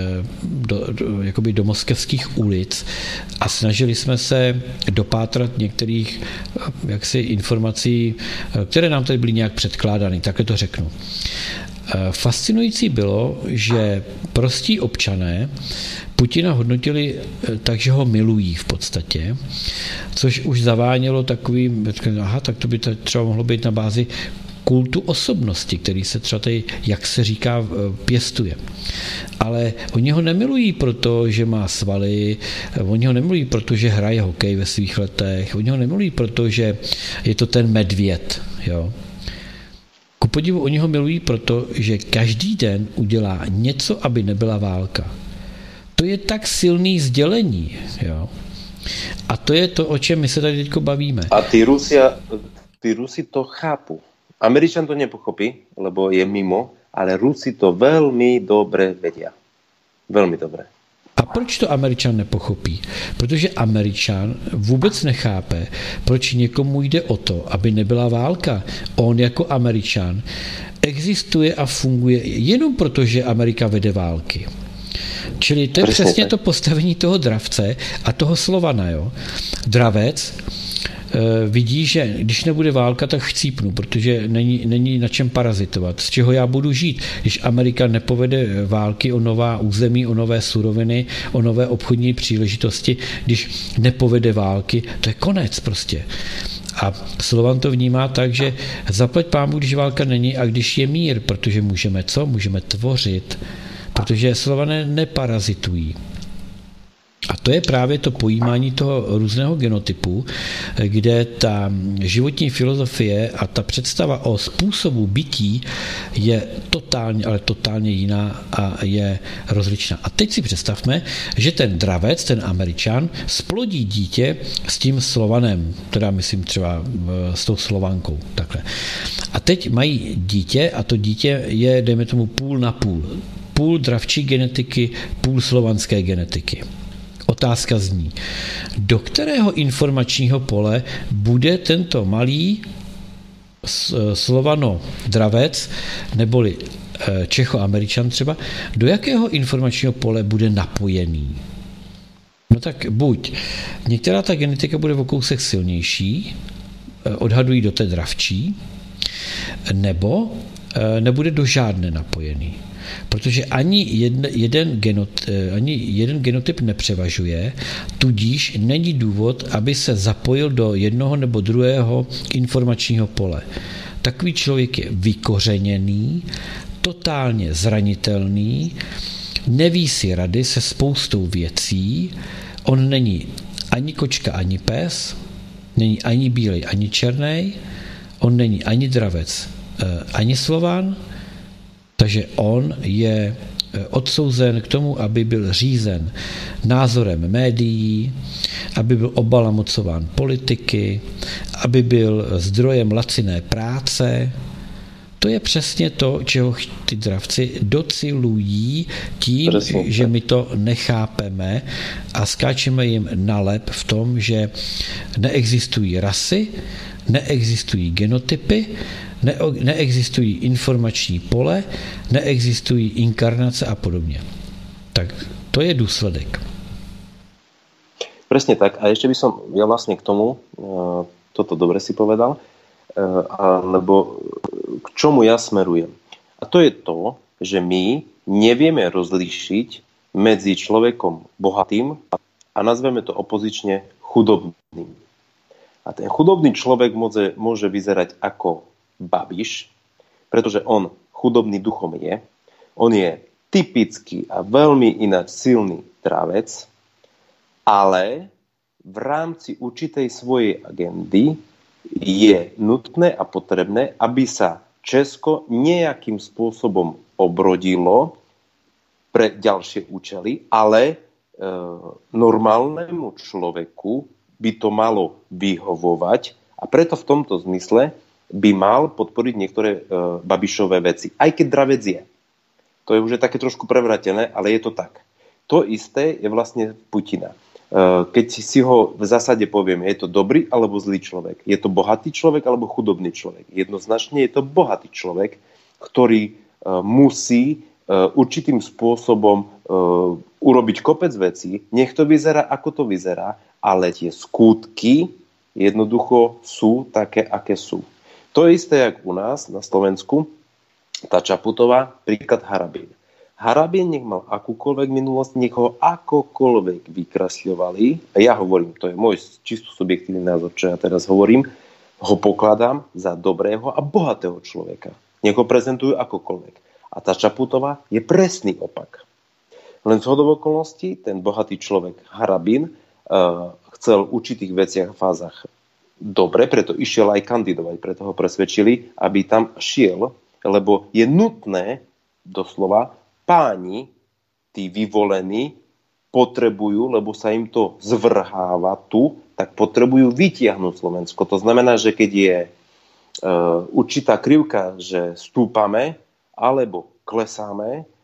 do moskevských ulic a snažili jsme se dopátrat některých informací, které nám tady byly nějak předkládány, takhle to řeknu. Fascinující bylo, že prostí občané Putina hodnotili tak, že ho milují v podstatě, což už zavánělo takovým, tak to by to třeba mohlo být na bázi kultu osobnosti, který se třeba tady, jak se říká, pěstuje. Ale oni ho nemilují proto, že má svaly, oni ho nemilují proto, že hraje hokej ve svých letech, oni ho nemilují proto, že je to ten medvěd, jo. Ku podivu, oni ho milují proto, že každý den udělá něco, aby nebyla válka. To je tak silný sdělení. Jo? A to je to, o čem my se tady teďko bavíme. A ty Rusi to chápu. Američan to nepochopí, lebo je mimo, ale Rusi to veľmi dobre vedia. Veľmi dobre. A proč to Američan nepochopí? Protože Američan vůbec nechápe, proč někomu jde o to, aby nebyla válka. On jako Američan existuje a funguje jenom proto, že Amerika vede války. Čili to je přesně to postavení toho dravce a toho Slovana. Jo? Dravec vidí, že když nebude válka, tak chcípnu, protože není na čem parazitovat. Z čeho já budu žít? Když Amerika nepovede války o nová území, o nové suroviny, o nové obchodní příležitosti, když nepovede války, to je konec prostě. A Slovan to vnímá tak, že zaplať pámu, když válka není a když je mír, protože můžeme co? Můžeme tvořit, protože Slované neparazitují. A to je právě to pojímání toho různého genotypu, kde ta životní filozofie a ta představa o způsobu bytí je totálně, ale totálně jiná a je rozličná. A teď si představme, že ten dravec, ten Američan, splodí dítě s tím Slovanem, teda myslím třeba s tou Slovankou. Takhle. A teď mají dítě a to dítě je, dejme tomu, půl na půl. Půl dravčí genetiky, půl slovanské genetiky. Otázka zní, do kterého informačního pole bude tento malý Slovano-dravec, neboli Čecho-Američan třeba, do jakého informačního pole bude napojený? No tak buď některá ta genetika bude o kousek silnější, odhadují do té dravčí, nebo nebude do žádné napojený. Protože ani jeden genotyp nepřevažuje, tudíž není důvod, aby se zapojil do jednoho nebo druhého informačního pole. Takový člověk je vykořeněný, totálně zranitelný, neví si rady se spoustou věcí, on není ani kočka, ani pes, není ani bílej, ani černej, on není ani dravec, ani Slovan, takže on je odsouzen k tomu, aby byl řízen názorem médií, aby byl obalamocován politiky, aby byl zdrojem laciné práce. To je přesně to, čeho ty dravci docilují tím, že my to nechápeme a skáčeme jim na lep v tom, že neexistují rasy, neexistují genotypy, neexistují informační pole, neexistují inkarnace a podobně. Tak to je důsledek. Presne tak. A ešte by som ja vlastne k tomu, toto dobre si povedal, alebo k čomu ja smerujem. A to je to, že my nevieme rozlíšiť medzi človekom bohatým a nazveme to opozične chudobným. A ten chudobný človek môže vyzerať ako Babiš, pretože on chudobný duchom je. On je typický a veľmi ináč silný dravec, ale v rámci určitej svojej agendy je nutné a potrebné, aby sa Česko nejakým spôsobom obrodilo pre ďalšie účely, ale normálnemu človeku by to malo vyhovovať a preto v tomto zmysle by mal podporiť niektoré Babišové veci. Aj keď dravec je. To je už také trošku prevratené, ale je to tak. To isté je vlastne Putina. Keď si ho v zásade povieme, je to dobrý alebo zlý človek. Je to bohatý človek alebo chudobný človek. Jednoznačne je to bohatý človek, ktorý musí určitým spôsobom urobiť kopec vecí. Nech to vyzerá, ako to vyzerá, ale tie skutky jednoducho sú také, aké sú. To je isté, jak u nás na Slovensku, tá Čaputová, príklad Harabín. Harabín nech mal akúkoľvek minulosť, nech ho akokoľvek vykresľovali, a ja hovorím, to je môj čisto subjektívny názor, čo ja teraz hovorím, ho pokladám za dobrého a bohatého človeka. Nech ho prezentujú akokoľvek. A tá Čaputová je presný opak. Len z hodou okolností ten bohatý človek Harabín chcel v určitých veciach a fázach dobre, preto išiel aj kandidovať, preto ho presvedčili, aby tam šiel, lebo je nutné, doslova, páni, tí vyvolení, potrebujú, lebo sa im to zvrháva tu, tak potrebujú vytiahnuť Slovensko. To znamená, že keď je určitá krivka, že stúpame, alebo klesáme,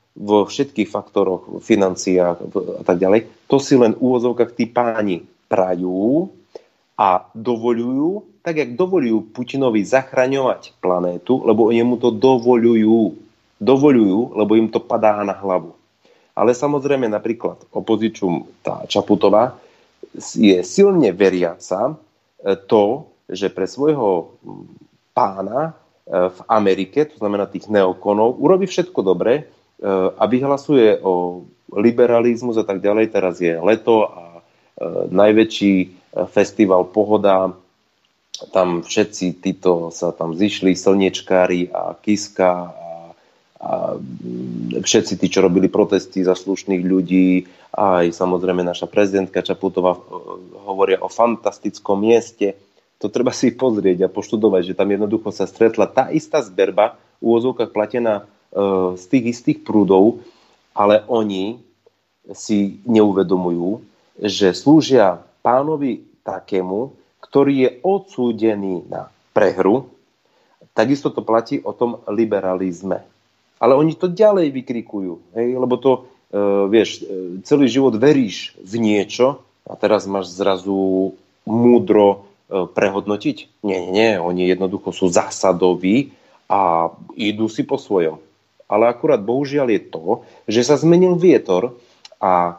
vo všetkých faktoroch, v financiách a tak ďalej. To si len v úvozovkách tí páni prajú a dovoľujú, tak jak dovoľujú Putinovi zachraňovať planétu, lebo oni mu to dovoľujú, lebo im to padá na hlavu. Ale samozrejme napríklad opozičum tá Čaputová je silne veriaca to, že pre svojho pána v Amerike, to znamená tých neokonov, urobí všetko dobre a vyhlasuje o liberalizmus a tak ďalej. Teraz je leto a najväčší festival Pohoda, tam všetci títo sa tam zišli, slniečkári a Kiska a všetci tí, čo robili protesty za slušných ľudí, aj samozrejme naša prezidentka Čaputová hovoria o fantastickom mieste. To treba si pozrieť a poštudovať, že tam jednoducho sa stretla tá istá zberba, v úvozovkách platená z tých istých prúdov, ale oni si neuvedomujú, že slúžia pánovi takému, ktorý je odsúdený na prehru. Takisto to platí o tom liberalizme. Ale oni to ďalej vykrikujú, hej? Lebo to, vieš, celý život veríš v niečo a teraz máš zrazu múdro prehodnotiť. Nie, oni jednoducho sú zásadoví a idú si po svojom. Ale akurát bohužiaľ je to, že sa zmenil vietor a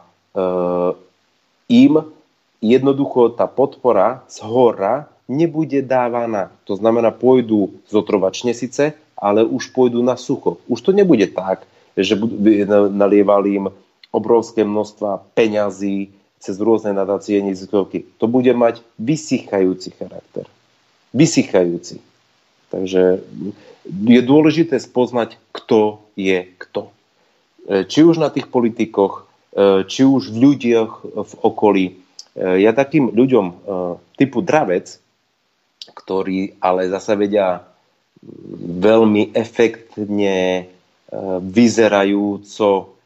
im jednoducho tá podpora z hora nebude dávaná. To znamená, pôjdu zotrovačne síce, ale už pôjdu na sucho. Už to nebude tak, že nalievali im obrovské množstva peňazí cez rôzne nadácie neziskovky. To bude mať vysychajúci charakter. Vysychajúci. Takže je dôležité spoznať, kto je kto. Či už na tých politikoch, či už v ľuďoch v okolí. Ja takým ľuďom typu Dravec, ktorí ale zase vedia veľmi efektne vyzerajúco,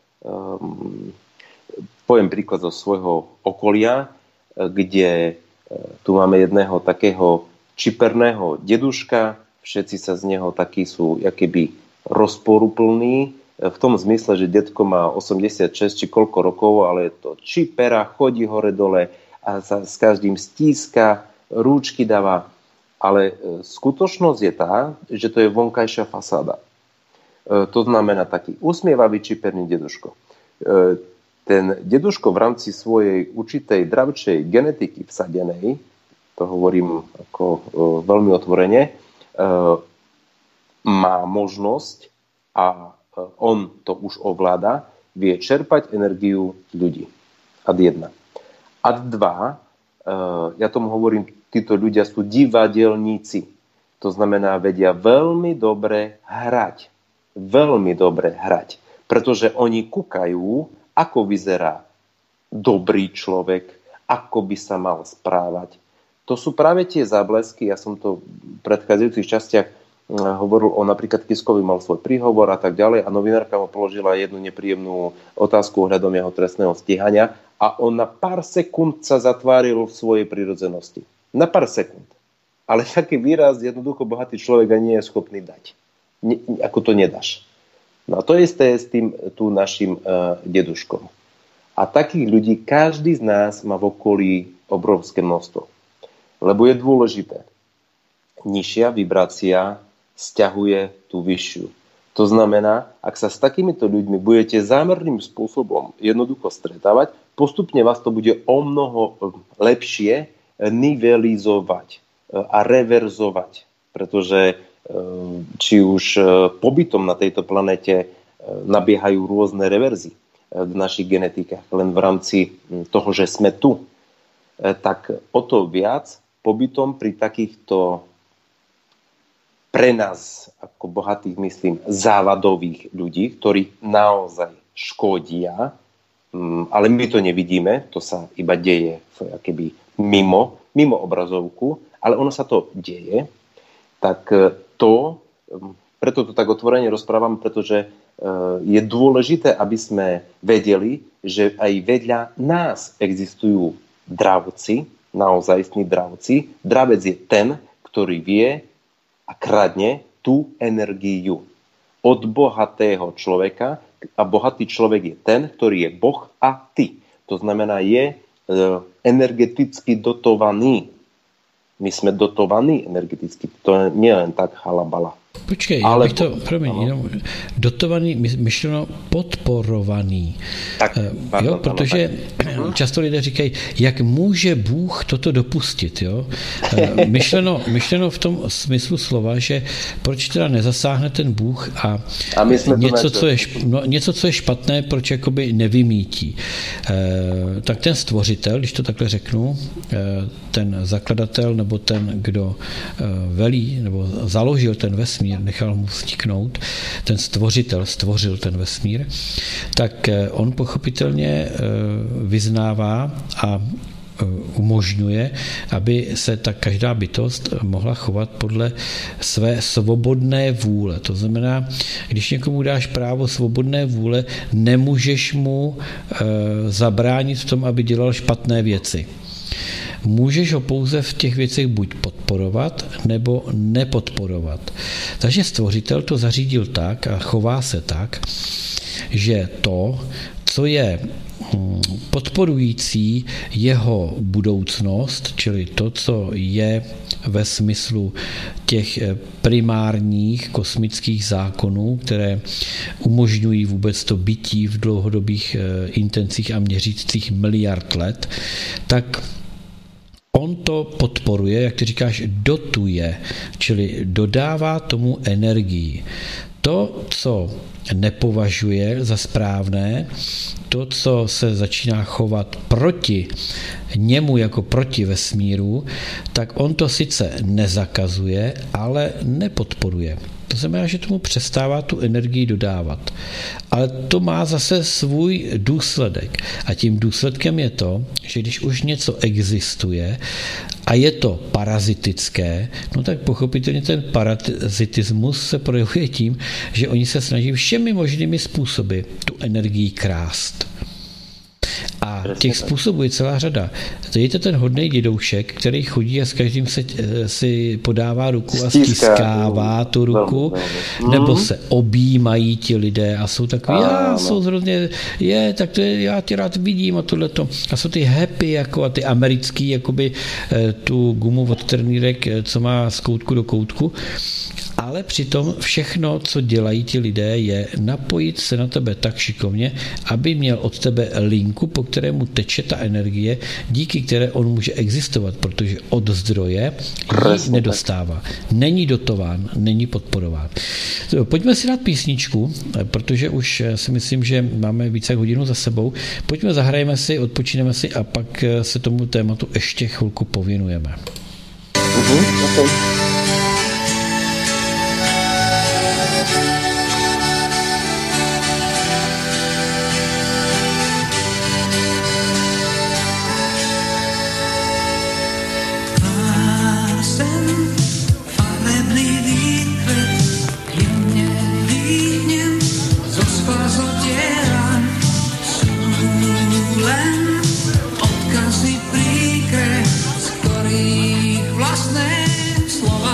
poviem príklad zo svojho okolia, kde tu máme jedného takého čiperného deduška, všetci sa z neho takí sú jakoby rozporuplní, v tom zmysle, že detko má 86 či koľko rokov, ale je to čipera, chodí hore dole a sa s každým stíska, rúčky dáva. Ale skutočnosť je tá, že to je vonkajšia fasáda. To znamená taký usmievavý čiperný deduško. Ten deduško v rámci svojej určitej dravčej genetiky vsadenej, to hovorím ako veľmi otvorene, má možnosť a on to už ovláda, vie čerpať energiu ľudí. Ad 1. Ad 2, ja tomu hovorím, títo ľudia sú divadelníci. To znamená, vedia veľmi dobre hrať. Veľmi dobre hrať. Pretože oni kúkajú, ako vyzerá dobrý človek, ako by sa mal správať. To sú práve tie záblesky, ja som to v predchádzajúcich častiach hovoril o napríklad Kiskovi, mal svoj príhovor a tak ďalej a novinárka mu položila jednu nepríjemnú otázku ohľadom jeho trestného stíhania a on na pár sekúnd sa zatváril v svojej prirodzenosti. Na pár sekúnd. Ale taký výraz jednoducho bohatý človek ani nie je schopný dať. Ako to nedáš. No a to isté s tým tu našim deduškom. A takých ľudí každý z nás má v okolí obrovské množstvo. Lebo je dôležité. Nižšia vibrácia sťahuje tú vyššiu. To znamená, ak sa s takýmito ľuďmi budete zámerným spôsobom jednoducho stretávať, postupne vás to bude o mnoho lepšie nivelizovať a reverzovať. Pretože či už pobytom na tejto planete nabiehajú rôzne reverzy v našich genetikách, len v rámci toho, že sme tu, tak o to viac pobytom pri takýchto pre nás, ako bohatých, myslím, závadových ľudí, ktorí naozaj škodia, ale my to nevidíme, to sa iba deje akoby mimo obrazovku, ale ono sa to deje, tak to, preto to tak otvorene rozprávam, pretože je dôležité, aby sme vedeli, že aj vedľa nás existujú dravci, naozajstní dravci. Dravec je ten, ktorý vie a kradne tú energiu od bohatého človeka, a bohatý človek je ten, ktorý je Boh a ty. To znamená, je energeticky dotovaný. My jsme dotovaní energeticky, to nie len tak halabala. Počkej, já bych to, dotovaný, myšleno podporovaný. Tak, pardon, jo, protože často lidé říkají, jak může Bůh toto dopustit, jo? Myšleno v tom smyslu slova, že proč teda nezasáhne ten Bůh a něco, co je špatné, proč jakoby nevymítí. Tak ten stvořitel, když to takhle řeknu, ten zakladatel nebo ten, kdo velí nebo založil ten vesmír, nechal mu vzniknout, ten stvořitel stvořil ten vesmír, tak on pochopitelně vyznává a umožňuje, aby se ta každá bytost mohla chovat podle své svobodné vůle. To znamená, když někomu dáš právo svobodné vůle, nemůžeš mu zabránit v tom, aby dělal špatné věci. Můžeš ho pouze v těch věcech buď podporovat, nebo nepodporovat. Takže stvořitel to zařídil tak a chová se tak, že to, co je podporující jeho budoucnost, čili to, co je ve smyslu těch primárních kosmických zákonů, které umožňují vůbec to bytí v dlouhodobých intencích a měřících miliard let, tak on to podporuje, jak ty říkáš, dotuje, čili dodává tomu energii. To, co nepovažuje za správné, to, co se začíná chovat proti němu jako proti vesmíru, tak on to sice nezakazuje, ale nepodporuje. To znamená, že tomu přestává tu energii dodávat. Ale to má zase svůj důsledek. A tím důsledkem je to, že když už něco existuje a je to parazitické, no tak pochopitelně ten parazitismus se projevuje tím, že oni se snaží všemi možnými způsoby tu energii krást. A těch způsobů je celá řada. Dejte ten hodnej dědoušek, který chodí a s každým si podává ruku a stiskává tu ruku, nebo se objímají ti lidé a jsou takový, jsou hrozně, tak to je, já tě rád vidím a tohleto. A jsou ty happy, jako a ty americký, jakoby tu gumu od trenýrek, co má z koutku do koutku. Ale přitom všechno, co dělají ti lidé, je napojit se na tebe tak šikovně, aby měl od tebe linku, po kterému teče ta energie, díky které on může existovat, protože od zdroje ji nedostává. Není dotován, není podporován. Pojďme si dát písničku, protože už si myslím, že máme více jak hodinu za sebou. Pojďme, zahrajeme si, odpočineme si a pak se tomu tématu ještě chvilku pověnujeme. Okay. Odkazy príkre, z ktorých vlastné slova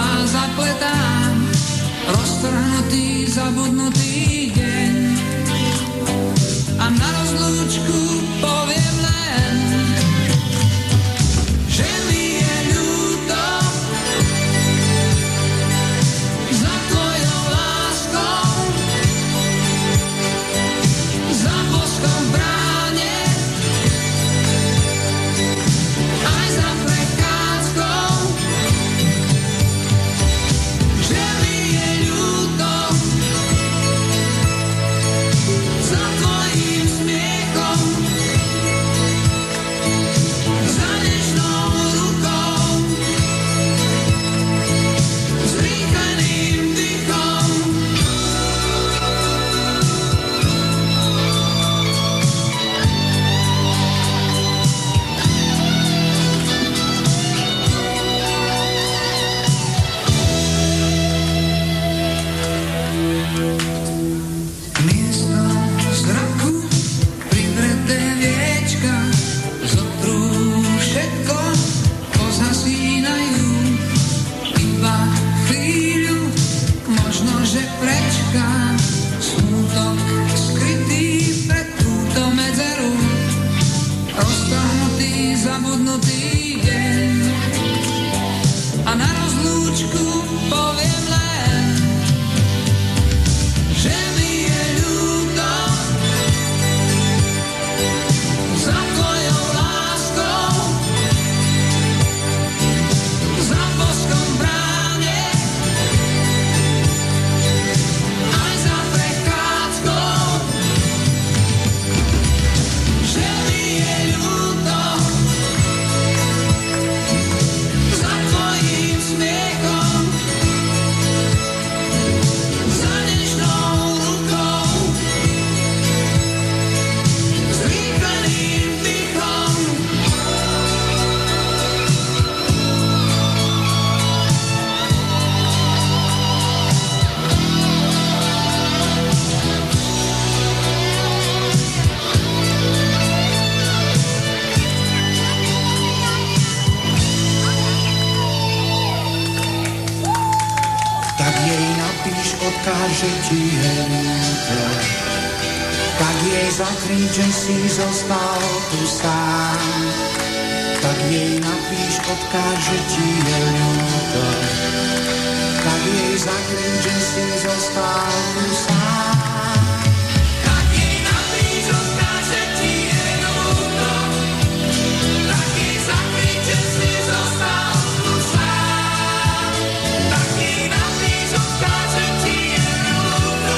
že ti je ľúto, tak jej zakryj, že si zostal tu sám. Tak jej napíš, odkáž, že ti je ľúto, tak jej zakryj, že si zostal tu sám. Tak jej napíš, odkáž, že ti je ľúto, tak jej zakryj, že si zostal tu sám. Tak jej napíš, odkáž, že ti je ľúto.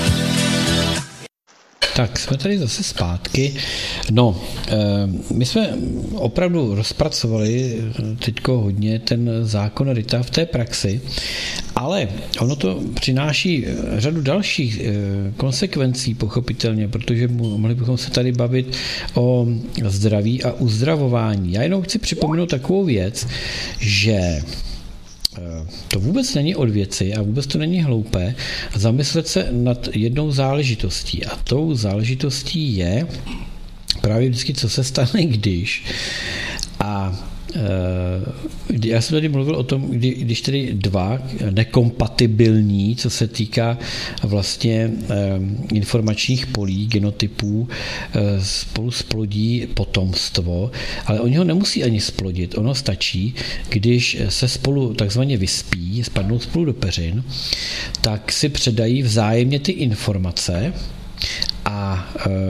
Tak jsme tady zase zpátky. No, my jsme opravdu rozpracovali teďko hodně ten zákon Rita v té praxi, ale ono to přináší řadu dalších konsekvencí pochopitelně, protože mohli bychom se tady bavit o zdraví a uzdravování. Já jenom chci připomenout takovou věc, že to vůbec není od věci a vůbec to není hloupé zamyslet se nad jednou záležitostí. A tou záležitostí je právě vždycky, co se stane, když. A já jsem tady mluvil o tom, když tedy dva nekompatibilní, co se týká vlastně informačních polí, genotypů, spolu splodí potomstvo, ale oni ho nemusí ani splodit. Ono stačí, když se spolu takzvaně vyspí, spadnou spolu do peřin, tak si předají vzájemně ty informace a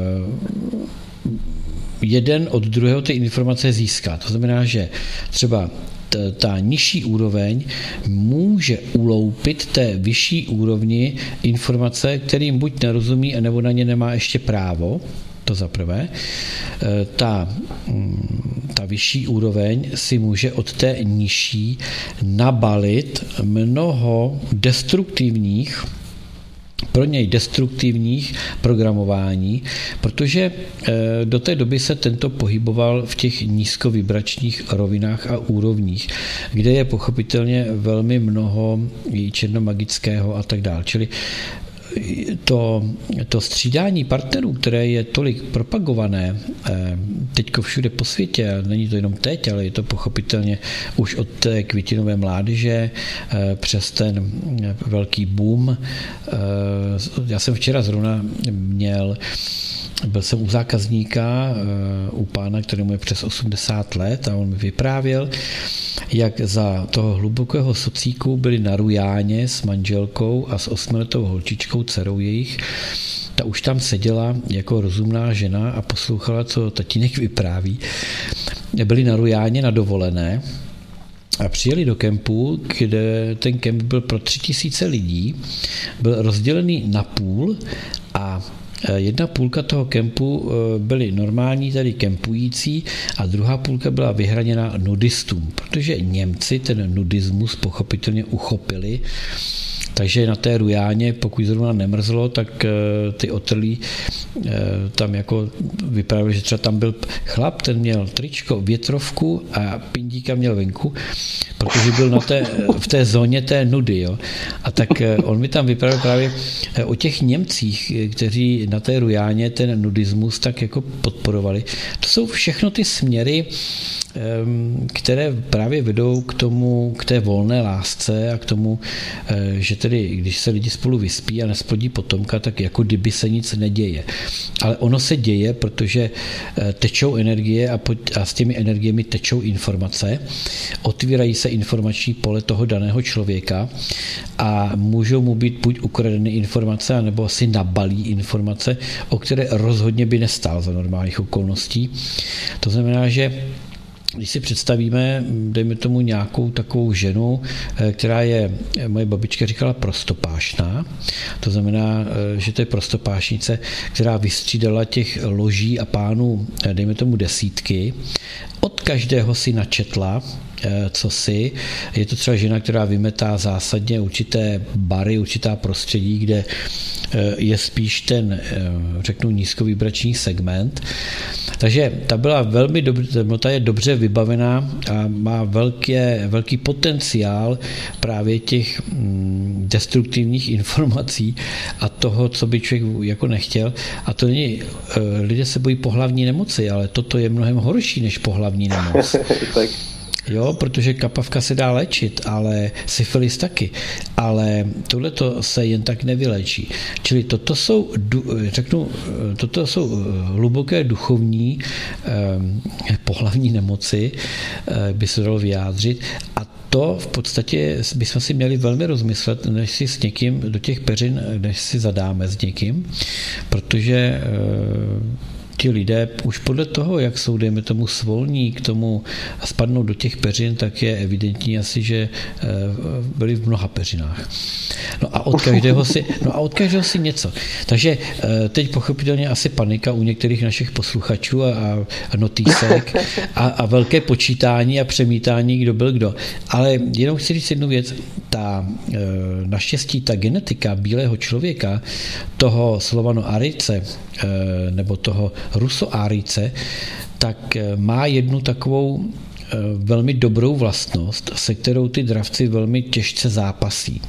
jeden od druhého ty informace získá. To znamená, že třeba ta nižší úroveň může uloupit té vyšší úrovni informace, kterým buď nerozumí, nebo na ně nemá ještě právo. To za prvé. Ta vyšší úroveň si může od té nižší nabalit mnoho destruktivních, pro něj destruktivních programování, protože do té doby se tento pohyboval v těch nízkovibračních rovinách a úrovních, kde je pochopitelně velmi mnoho i černomagického a tak dále. Čili to střídání partnerů, které je tolik propagované teďko všude po světě, a není to jenom teď, ale je to pochopitelně už od té květinové mládeže přes ten velký boom. Já jsem včera zrovna byl jsem u zákazníka, u pána, kterému je přes 80 let, a on mi vyprávěl, jak za toho hlubokého socíku byli na Rujáně s manželkou a s 8letou holčičkou, dcerou jejich. Ta už tam seděla jako rozumná žena a poslouchala, co tatínek vypráví. Byli na Rujáně na dovolené a přijeli do kempu, kde ten kemp byl pro 3000 lidí, byl rozdělený na půl a jedna půlka toho kempu byli normální tady kempující a druhá půlka byla vyhraněna nudistům, protože Němci ten nudismus pochopitelně uchopili. Takže na té Rujáně, pokud zrovna nemrzlo, tak ty otrlí tam jako vyprávěli, že třeba tam byl chlap, ten měl tričko, větrovku a pindíka měl venku, protože byl v té zóně té nudy. Jo. A tak on mi tam vyprávěl právě o těch Němcích, kteří na té Rujáně ten nudismus tak jako podporovali. To jsou všechno ty směry, které právě vedou k té volné lásce a k tomu, že tedy, když se lidi spolu vyspí a nesplodí potomka, tak jako kdyby se nic neděje. Ale ono se děje, protože tečou energie a s těmi energiemi tečou informace, otvírají se informační pole toho daného člověka a můžou mu být buď ukradeny informace, anebo si nabalí informace, o které rozhodně by nestál za normálních okolností. To znamená, že když si představíme, dejme tomu nějakou takovou ženu, která je, moje babička říkala, prostopášná, to znamená, že to je prostopášnice, která vystřídala těch loží a pánů, dejme tomu desítky, od každého si načetla cosi. Je to třeba žena, která vymetá zásadně určité bary, určitá prostředí, kde je spíš ten, řeknu, nízkovibrační segment. Takže ta byla velmi ta je dobře vybavená a má velký potenciál právě těch destruktivních informací a toho, co by člověk jako nechtěl. A to není, lidé se bojí pohlavní nemoci, ale toto je mnohem horší než pohlavní nemoc. jo, protože kapavka se dá léčit, ale syfilis taky, ale tohleto se jen tak nevylečí. Čili toto jsou hluboké duchovní pohlavní nemoci, by se dalo vyjádřit, a to v podstatě bychom si měli velmi rozmyslet, než si s někým do těch peřin, než si zadáme s někým, protože ti lidé už podle toho, jak jsou, dejme tomu, svolní k tomu spadnou do těch peřin, tak je evidentní asi, že byli v mnoha peřinách. No a od každého si něco. Takže teď pochopitelně asi panika u některých našich posluchačů a notýsek a velké počítání a přemítání, kdo byl kdo. Ale jenom chci říct jednu věc. Naštěstí ta genetika bílého člověka, toho Slovano-Árijce, nebo toho Ruso-Árijce, tak má jednu takovou velmi dobrou vlastnost, se kterou ty dravci velmi těžce zápasí.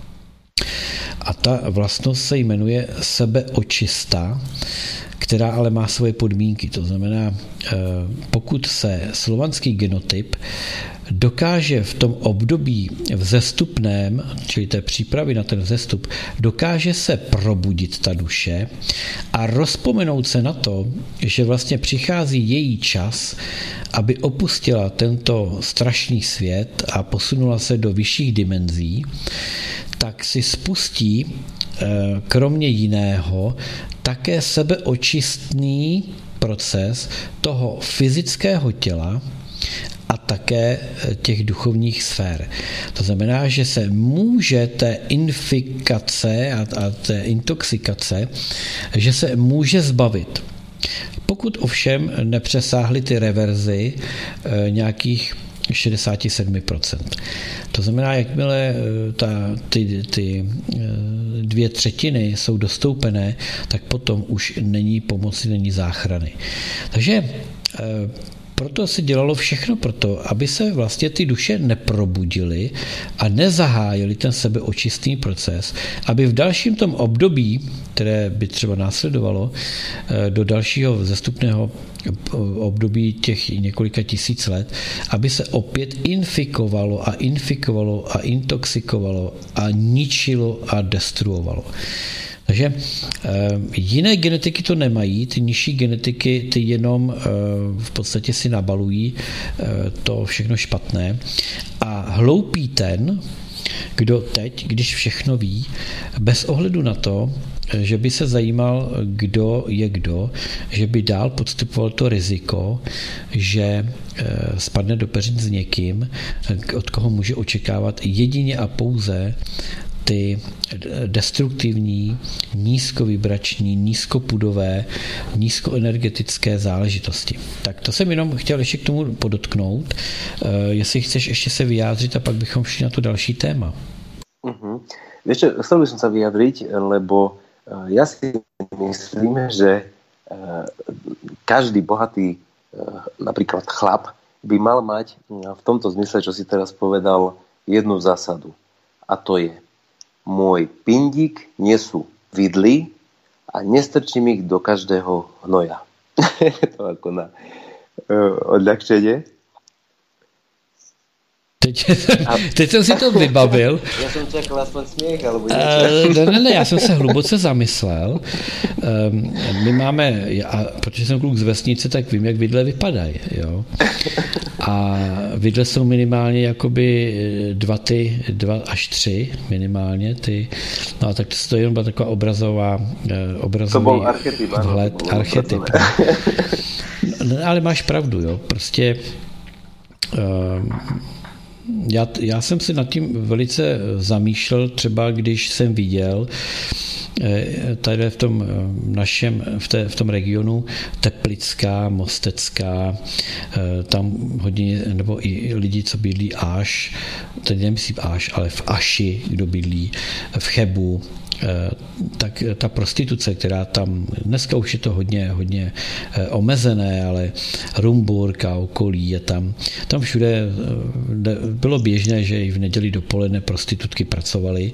A ta vlastnost se jmenuje sebeočista, která ale má svoje podmínky. To znamená, pokud se slovanský genotyp dokáže v tom období vzestupném, čili té přípravy na ten vzestup, dokáže se probudit ta duše a rozpomenout se na to, že vlastně přichází její čas, aby opustila tento strašný svět a posunula se do vyšších dimenzí, tak si spustí kromě jiného také sebeočistný proces toho fyzického těla a také těch duchovních sfér. To znamená, že se může té infikace a té intoxikace, že se může zbavit. Pokud ovšem nepřesáhly ty reverzy nějakých 67%. To znamená, jakmile ty 2/3 jsou dostoupené, tak potom už není pomoci, není záchrany. Takže proto se dělalo všechno proto, aby se vlastně ty duše neprobudily a nezahájily ten sebeočistný proces, aby v dalším tom období, které by třeba následovalo do dalšího vzestupného období těch několika tisíc let, aby se opět infikovalo a intoxikovalo a ničilo a destruovalo. Takže jiné genetiky to nemají, ty nižší genetiky ty jenom v podstatě si nabalují to všechno špatné a hloupý ten, kdo teď, když všechno ví, bez ohledu na to, že by se zajímal, kdo je kdo, že by dál podstupoval to riziko, že spadne do peřin s někým, od koho může očekávat jedině a pouze ty destruktivní, nízkovibrační, nízkopudové, nízkoenergetické záležitosti. Tak to jsem jenom chtěl ještě k tomu podotknout. Jestli chceš ještě se vyjádřit a pak bychom šli na to další téma. Vieš čo, chcel by som sa vyjadriť, lebo ja si myslím, že každý bohatý napríklad chlap by mal mať v tomto zmysle, čo si teraz povedal, jednu zásadu. A to je: môj pindík nesú vidly a nestrčím ich do každého hnoja. To ako na odľahčenie. Teď jsem si to vybavil. Já jsem čekal aspoň směch, alebo něco. Ne, já jsem se hluboce zamyslel. My máme, protože jsem kluk z vesnice, tak vím, jak vidle vypadají. Jo? A vidle jsou minimálně jakoby 2 až 3 minimálně. No a tak to jenom byla taková obrazový vhled, archetyp. No, ale máš pravdu, jo. Prostě já jsem si nad tím velice zamýšlel, třeba když jsem viděl tady v tom našem, v tom regionu Teplická, Mostecká, tam hodně, nebo i lidi, co bydlí Aš, teď nemyslím Aš, ale v Aši, kdo bydlí, v Chebu, tak ta prostituce, která tam, dneska už je to hodně omezené, ale Rumburk a okolí je tam všude bylo běžné, že i v neděli dopoledne prostitutky pracovaly.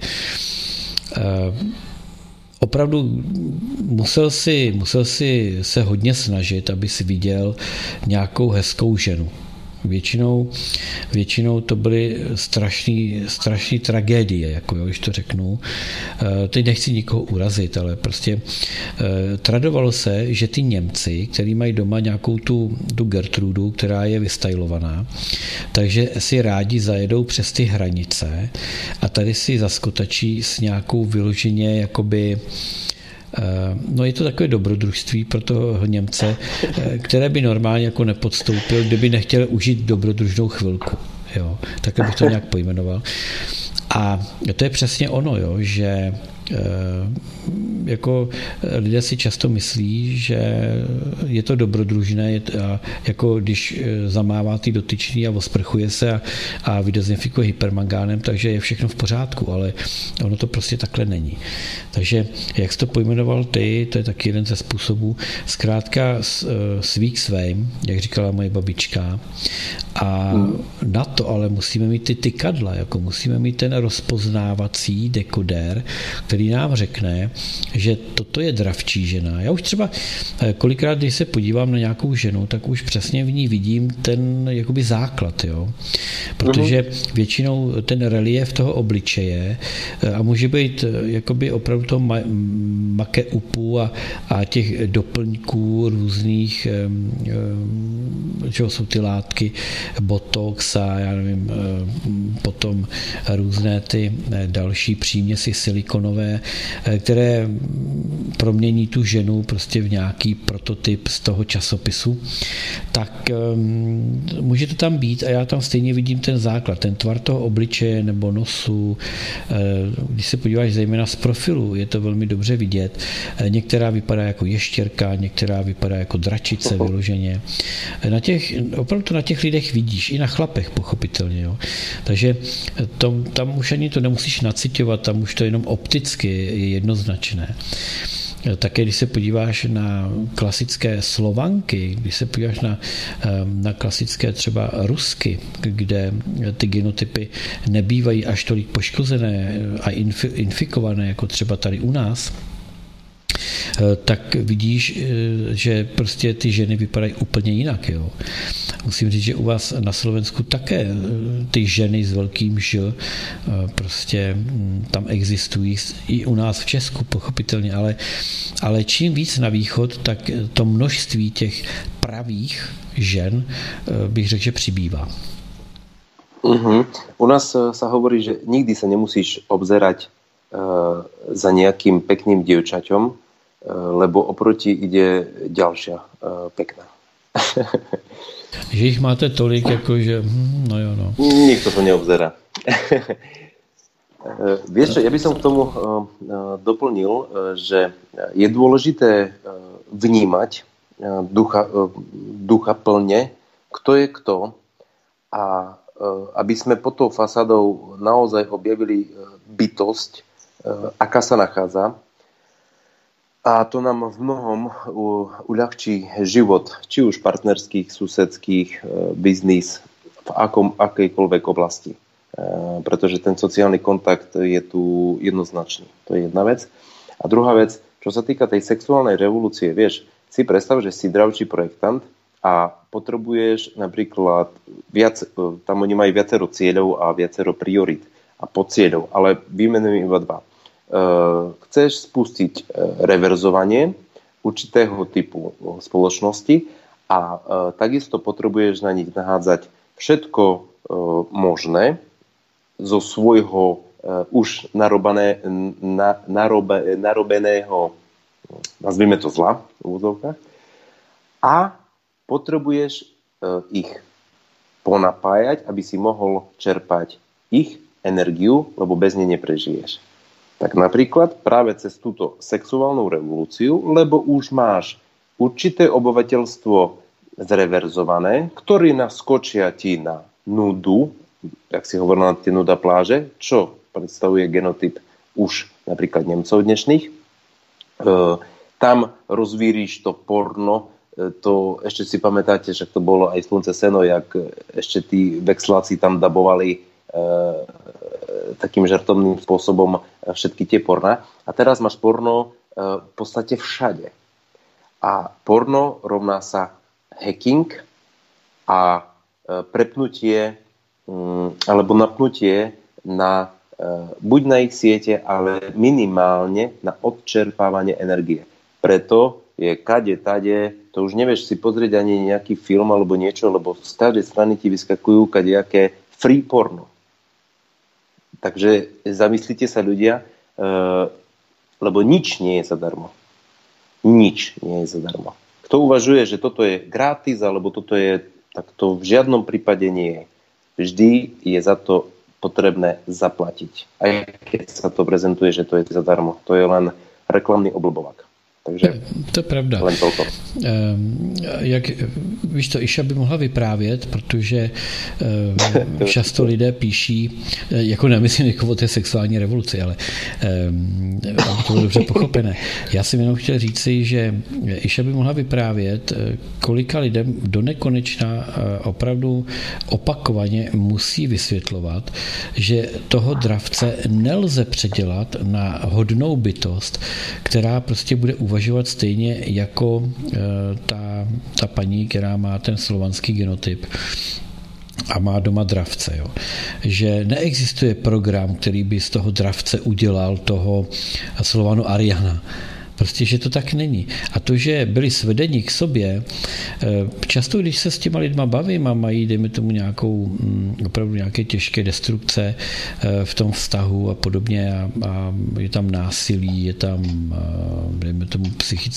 Opravdu musel si se hodně snažit, aby si viděl nějakou hezkou ženu. Většinou to byly strašný tragédie, jako jo, když to řeknu. Teď nechci nikoho urazit, ale prostě tradovalo se, že ty Němci, který mají doma nějakou tu Gertrudu, která je vystajlovaná, takže si rádi zajedou přes ty hranice a tady si zaskotačí s nějakou vyloženě jakoby no je to takové dobrodružství pro toho Němce, které by normálně jako nepodstoupil, kdyby nechtěl užít dobrodružnou chvilku. Jo, tak bych to nějak pojmenoval. A to je přesně ono, jo, že jako lidé si často myslí, že je to dobrodružné, jako když zamává ty dotyčný a osprchuje se a vydezinfikuje hypermangánem, takže je všechno v pořádku, ale ono to prostě takhle není. Takže jak jsi to pojmenoval ty, to je taky jeden ze způsobů, zkrátka svík svým, jak říkala moje babička, a na to ale musíme mít ty tykadla, jako musíme mít ten rozpoznávací dekodér, který nám řekne, že toto je dravčí žena. Já už třeba kolikrát, když se podívám na nějakou ženu, tak už přesně v ní vidím ten jakoby základ, jo. Protože většinou ten relief toho obličeje a může být jakoby opravdu toho makeupu a těch doplňků různých, čeho jsou ty látky, botox a já nevím, potom různé ty další příměsi silikonové, které promění tu ženu prostě v nějaký prototyp z toho časopisu, tak může to tam být a já tam stejně vidím ten základ, ten tvar toho obličeje nebo nosu. Když se podíváš zejména z profilu, je to velmi dobře vidět. Některá vypadá jako ještěrka, některá vypadá jako dračice vyloženě. Opravdu to na těch lidech vidíš, i na chlapech pochopitelně. Jo. Takže tam už ani to nemusíš naciťovat, tam už to jenom opticky je jednoznačné. Také když se podíváš na klasické Slovanky, když se podíváš na klasické třeba Rusky, kde ty genotypy nebývají až tolik poškozené a infikované, jako třeba tady u nás, tak vidíš, že prostě ty ženy vypadají úplně jinak. Jo. Musím říct, že u vás na Slovensku také ty ženy s velkým Ž prostě tam existují, i u nás v Česku pochopitelně, ale čím víc na východ, tak to množství těch pravých žen bych řekl, že přibývá. U nás sa hovorí, že nikdy sa nemusíš obzerať za nejakým pekným dievčaťom, lebo oproti ide ďalšia pekná. Že jich máte tolik, jakože no jo, no. Nikto to neobzerá. Vieš čo, ja by som k tomu doplnil, že je dôležité vnímať ducha plne, kto je kto, a aby sme pod tou fasádou naozaj objavili bytosť, aká sa nachádza. A to nám v mnohom uľahčí život, či už partnerských, susedských, biznis, v akejkoľvek oblasti. Pretože ten sociálny kontakt je tu jednoznačný. To je jedna vec. A druhá vec, čo sa týka tej sexuálnej revolúcie, vieš, si predstav, že si dravčí projektant a potrebuješ napríklad tam oni majú viacero cieľov a viacero priorit a podcieľov, ale vymenujem iba dva. Chceš spustiť reverzovanie určitého typu spoločnosti a takisto potrebuješ na nich nahádzať všetko možné zo svojho už narobeného, nazvime to zla v úvodzovkách, a potrebuješ ich ponapájať, aby si mohol čerpať ich energiu, lebo bez nej neprežiješ. Tak napríklad práve cez túto sexuálnu revolúciu, lebo už máš určité obyvateľstvo zreverzované, ktorí naskočia ti na nudu, jak si hovoril na tie nuda pláže, čo predstavuje genotyp už napríklad Nemcov dnešných. Tam rozvíriš to porno, to ešte si pamätáte, že to bolo aj Slunce seno, jak ešte tí vexláci tam dabovali takým žartovným spôsobom všetky tie porná. A teraz máš porno v podstate všade. A porno rovná sa hacking a prepnutie alebo napnutie na buď na ich siete, ale minimálne na odčerpávanie energie. Preto je kade, tade, to už nevieš si pozrieť ani nejaký film alebo niečo, lebo z každej strany ti vyskakujú kadejaké free porno. Takže zamyslite sa ľudia, lebo nič nie je zadarmo. Nič nie je zadarmo. Kto uvažuje, že toto je gratis, alebo toto je, tak to v žiadnom prípade nie je. Vždy je za to potrebné zaplatiť. Aj keď sa to prezentuje, že to je zadarmo. To je len reklamný oblbovák. Takže to je pravda. Jak, víš to, Iša by mohla vyprávět, protože často lidé píší, jako nemyslím jako o té sexuální revoluci, ale to bylo dobře pochopené. Já jsem jenom chtěl říci, že Iša by mohla vyprávět, kolika lidem do nekonečna opravdu opakovaně musí vysvětlovat, že toho dravce nelze předělat na hodnou bytost, která prostě bude uvažovat stejně jako ta paní, která má ten slovanský genotyp a má doma dravce. Jo. Že neexistuje program, který by z toho dravce udělal toho Slovanu Ariana. Prostě, že to tak není. A to, že byli svedeni k sobě, často, když se s těma lidma bavím a mají, dejme tomu, opravdu nějaké těžké destrukce v tom vztahu a podobně a je tam násilí, je tam, dejme tomu,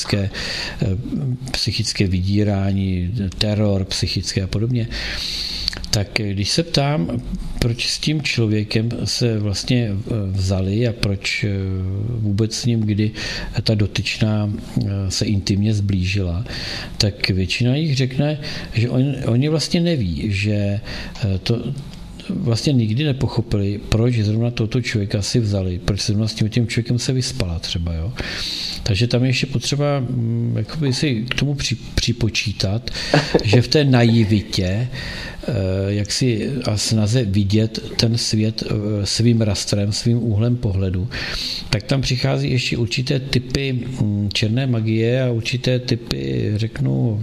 psychické vydírání, teror psychické a podobně, tak když se ptám, proč s tím člověkem se vlastně vzali a proč vůbec s ním, kdy ta dotyčná se intimně zblížila, tak většina jich řekne, že oni vlastně neví, že to vlastně nikdy nepochopili, proč zrovna tohoto člověka si vzali, proč se zrovna s tím člověkem se vyspala třeba, jo. Takže tam je ještě potřeba jakoby si k tomu připočítat, že v té naivitě jak si a snaze vidět ten svět svým rastrem, svým úhlem pohledu, tak tam přichází ještě určité typy černé magie a určité typy, řeknu,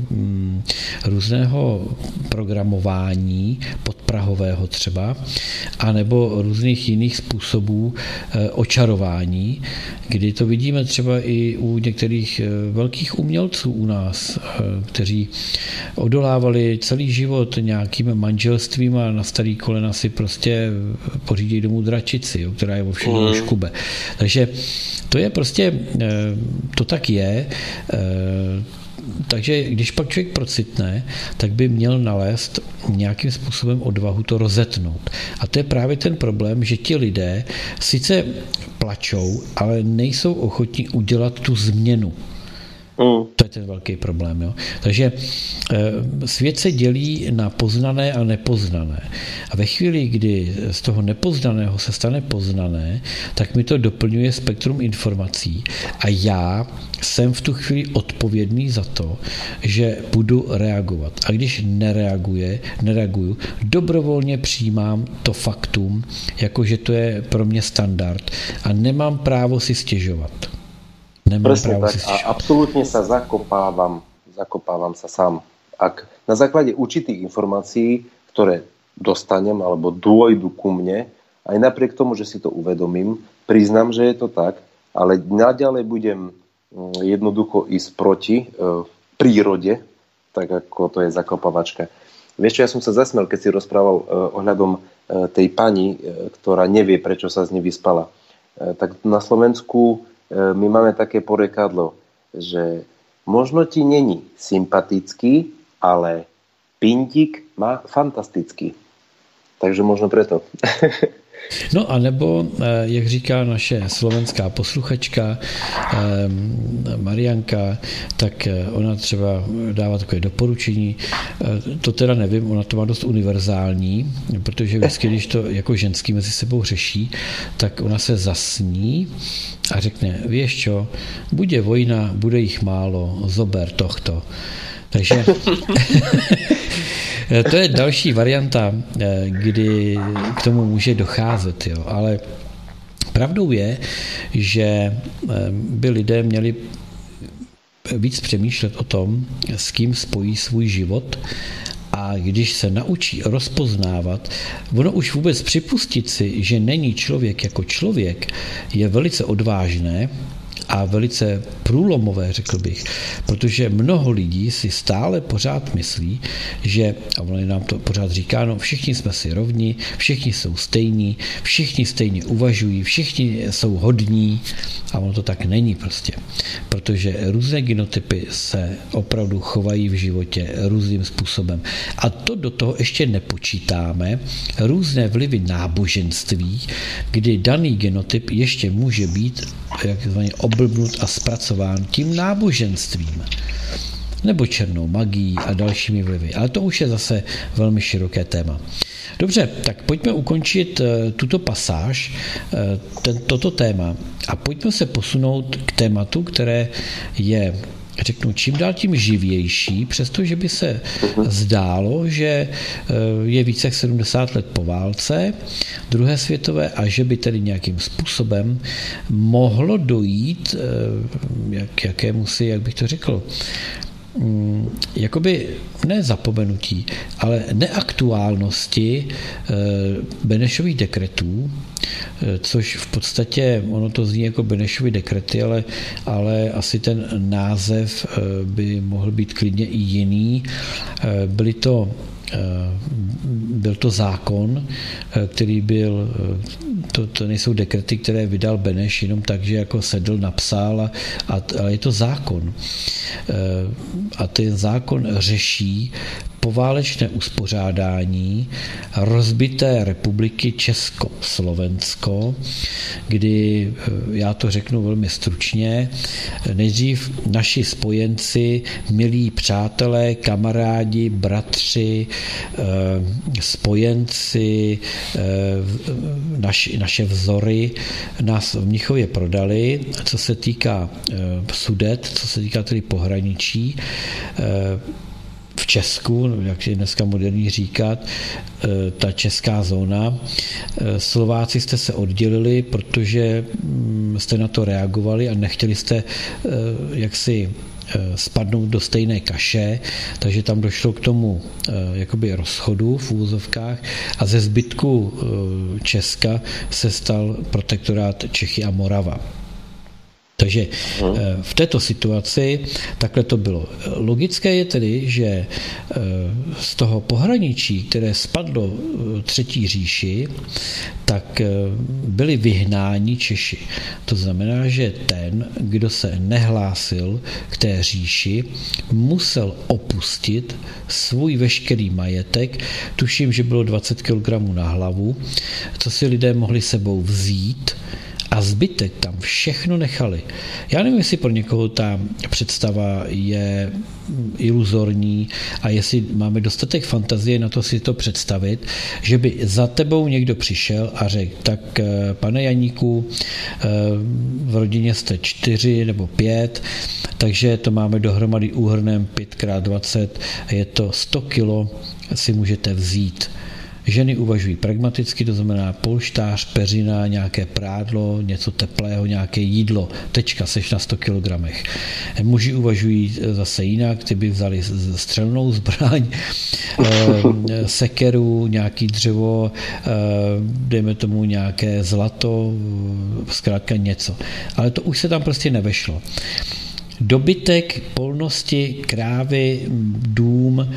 různého programování podprahového třeba, anebo různých jiných způsobů očarování, kdy to vidíme třeba i u některých velkých umělců u nás, kteří odolávali celý život nějakým manželstvím a na starý kolena si prostě pořídí domů dračici, jo, která je vo všem škube. Takže to je prostě, to tak je. Takže když pak člověk procitne, tak by měl nalézt nějakým způsobem odvahu to rozetnout. A to je právě ten problém, že ti lidé sice plačou, ale nejsou ochotní udělat tu změnu. To je ten velký problém. Jo. Takže svět se dělí na poznané a nepoznané. A ve chvíli, kdy z toho nepoznaného se stane poznané, tak mi to doplňuje spektrum informací. A já jsem v tu chvíli odpovědný za to, že budu reagovat. A když nereaguju, dobrovolně přijímám to faktum, jakože to je pro mě standard a nemám právo si stěžovat. Presne tak a absolútne sa zakopávam sa sám. Ak na základe určitých informácií, ktoré dostanem alebo dôjdu ku mne, aj napriek tomu, že si to uvedomím, priznám, že je to tak, ale naďalej budem jednoducho ísť proti prírode, tak ako to je zakopávačka. Vieš čo, ja som sa zasmiel, keď si rozprával ohľadom tej pani, ktorá nevie, prečo sa z nej vyspala. Tak na Slovensku my máme také porekadlo, že možno ti není sympatický, ale pintík má fantastický. Takže možno preto. No a nebo, jak říká naše slovenská posluchačka Marianka, tak ona třeba dává takové doporučení. To teda nevím, ona to má dost univerzální, protože vždycky, když to jako ženský mezi sebou řeší, tak ona se zasní a řekne, vieš čo, bude vojna, bude jich málo, zober tohto. Takže to je další varianta, kdy k tomu může docházet. Jo. Ale pravdou je, že by lidé měli víc přemýšlet o tom, s kým spojí svůj život a A když se naučí rozpoznávat, ono už vůbec připustit si, že není člověk jako člověk, je velice odvážné a velice průlomové, řekl bych, protože mnoho lidí si stále pořád myslí, že, a ono nám to pořád říká, no všichni jsme si rovni, všichni jsou stejní, všichni stejně uvažují, všichni jsou hodní a ono to tak není prostě, protože různé genotypy se opravdu chovají v životě různým způsobem a to do toho ještě nepočítáme různé vlivy náboženství, kdy daný genotyp ještě může být takzvaně oblbnut a zpracován tím náboženstvím nebo černou magií a dalšími vlivy. Ale to už je zase velmi široké téma. Dobře, tak pojďme ukončit tuto pasáž, toto téma a pojďme se posunout k tématu, které je, řeknu, čím dál tím živější, přestože by se zdálo, že je více jak 70 let po válce druhé světové a že by tedy nějakým způsobem mohlo dojít k jakémusi, jak bych to řekl, jakoby ne zapomenutí, ale neaktuálnosti Benešových dekretů, což v podstatě, ono to zní jako Benešovy dekrety, ale asi ten název by mohl být klidně i jiný. Byl to zákon, který byl, to nejsou dekrety, které vydal Beneš jenom tak, že jako sedl, napsal, ale je to zákon. A ten zákon řeší poválečné uspořádání rozbité republiky Československo, kdy, já to řeknu velmi stručně, nejdřív naši spojenci, milí přátelé, kamarádi, bratři, spojenci, naše vzory nás v Mnichově prodali, co se týká Sudet, co se týká tedy pohraničí, v Česku, jak je dneska moderní říkat, ta česká zóna. Slováci jste se oddělili, protože jste na to reagovali a nechtěli jste jaksi spadnout do stejné kaše, takže tam došlo k tomu jakoby rozchodu v úvozovkách a ze zbytku Česka se stal protektorát Čechy a Morava. Takže v této situaci takhle to bylo. Logické je tedy, že z toho pohraničí, které spadlo Třetí říši, tak byli vyhnáni Češi. To znamená, že ten, kdo se nehlásil k té říši, musel opustit svůj veškerý majetek. Tuším, že bylo 20 kg na hlavu, co si lidé mohli sebou vzít, a zbytek tam všechno nechali. Já nevím, jestli pro někoho ta představa je iluzorní a jestli máme dostatek fantazie na to si to představit, že by za tebou někdo přišel a řekl, tak pane Janíku, v rodině jste 4 nebo 5, takže to máme dohromady úhrnem 5x20, je to 100 kilo, si můžete vzít. Ženy uvažují pragmaticky, to znamená polštář, peřina, nějaké prádlo, něco teplého, nějaké jídlo. Tečka, seš na 100 kilogramech. Muži uvažují zase jinak, ty by vzali střelnou zbraň, sekeru, nějaký dřevo, dejme tomu nějaké zlato, zkrátka něco. Ale to už se tam prostě nevešlo. Dobytek, polnosti, krávy, dům,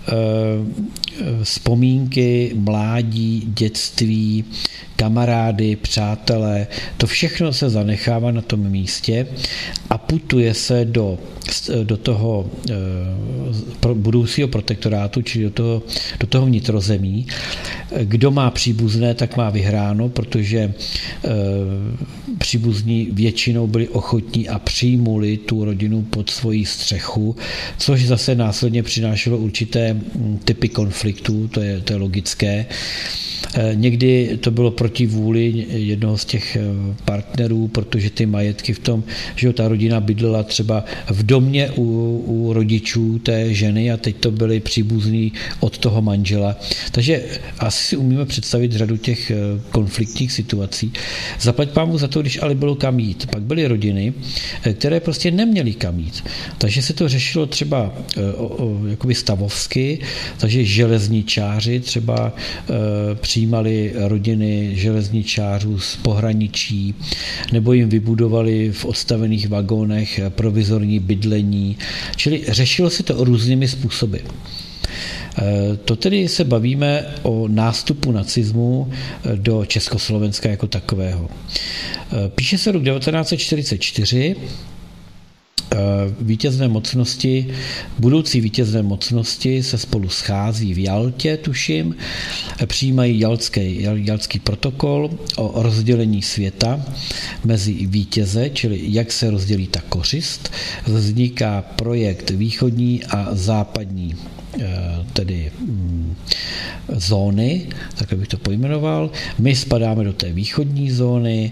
vzpomínky, mládí, dětství, kamarády, přátelé, to všechno se zanechává na tom místě a putuje se do toho budoucího protektorátu, čili do toho vnitrozemí. Kdo má příbuzné, tak má vyhráno, protože příbuzní většinou byli ochotní a přijmuli tu rodinu pod svoji střechu, což zase následně přinášelo určité typy konfliktů, to je logické. Někdy to bylo proti vůli jednoho z těch partnerů, protože ty majetky v tom, že ta rodina bydlela třeba v domě u rodičů té ženy a teď to byli příbuzní od toho manžela. Takže asi si umíme představit řadu těch konfliktních situací. Zaplať pámu za to, když ale bylo kam jít. Pak byly rodiny, které prostě neměly kam jít. Takže se to řešilo třeba jakoby stavovsky, takže železničáři třeba přijímali rodiny železničářů z pohraničí, nebo jim vybudovali v odstavených vagónech provizorní bydlení. Čili řešilo se to různými způsoby. To tedy se bavíme o nástupu nacismu do Československa jako takového. Píše se rok 1944, vítězné mocnosti, budoucí vítězné mocnosti se spolu schází v Jaltě, tuším, přijímají jaltský protokol o rozdělení světa mezi vítěze, čili jak se rozdělí ta kořist. Vzniká projekt východní a západní tedy zóny, tak bych to pojmenoval. My spadáme do té východní zóny,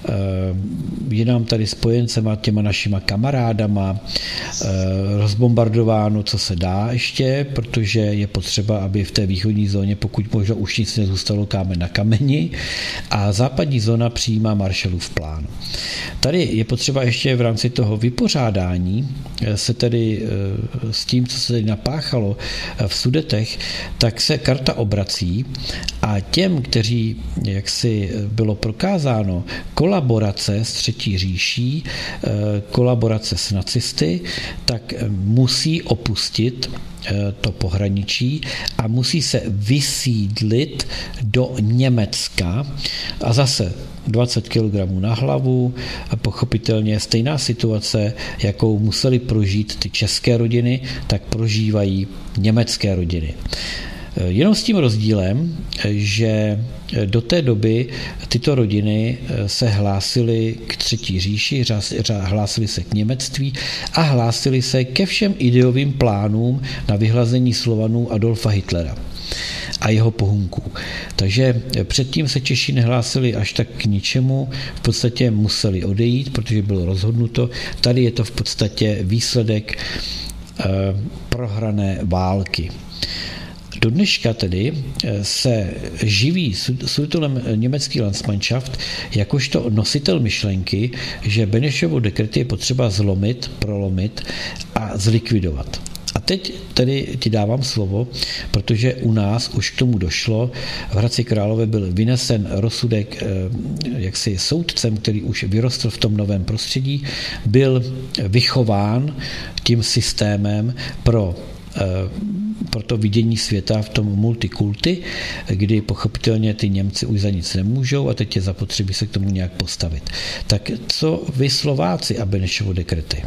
je nám tady spojencema těma našima kamarádama rozbombardováno, co se dá ještě, protože je potřeba, aby v té východní zóně pokud možno už nic nezůstalo kámen na kameni, a západní zóna přijímá Marshallův plán. Tady je potřeba ještě v rámci toho vypořádání se tedy s tím, co se tady napáchalo v Sudetech, tak se karta obrací a těm, kteří, jak si bylo prokázáno, kolaborace s Třetí říší, kolaborace s nacisty, tak musí opustit to pohraničí a musí se vysídlit do Německa a zase 20 kg na hlavu, pochopitelně stejná situace, jakou museli prožít ty české rodiny, tak prožívají německé rodiny. Jenom s tím rozdílem, že do té doby tyto rodiny se hlásily k Třetí říši, hlásily se k němectví a hlásily se ke všem ideovým plánům na vyhlazení Slovanů Adolfa Hitlera a jeho pohunků. Takže předtím se Češi nehlásili až tak k ničemu, v podstatě museli odejít, protože bylo rozhodnuto. Tady je to v podstatě výsledek prohrané války. Do dneška tedy se živí Sudetolem německý Landsmannschaft jakožto nositel myšlenky, že Benešovo dekrety je potřeba zlomit, prolomit a zlikvidovat. A teď tedy ti dávám slovo, protože u nás už k tomu došlo. V Hradci Králové byl vynesen rozsudek jaksi soudcem, který už vyrostl v tom novém prostředí, byl vychován tím systémem pro to vidění světa v tom multikulty, kdy pochopitelně ty Němci už za nic nemůžou a teď je zapotřebí se k tomu nějak postavit. Tak co vy Slováci a Benešovo dekrety?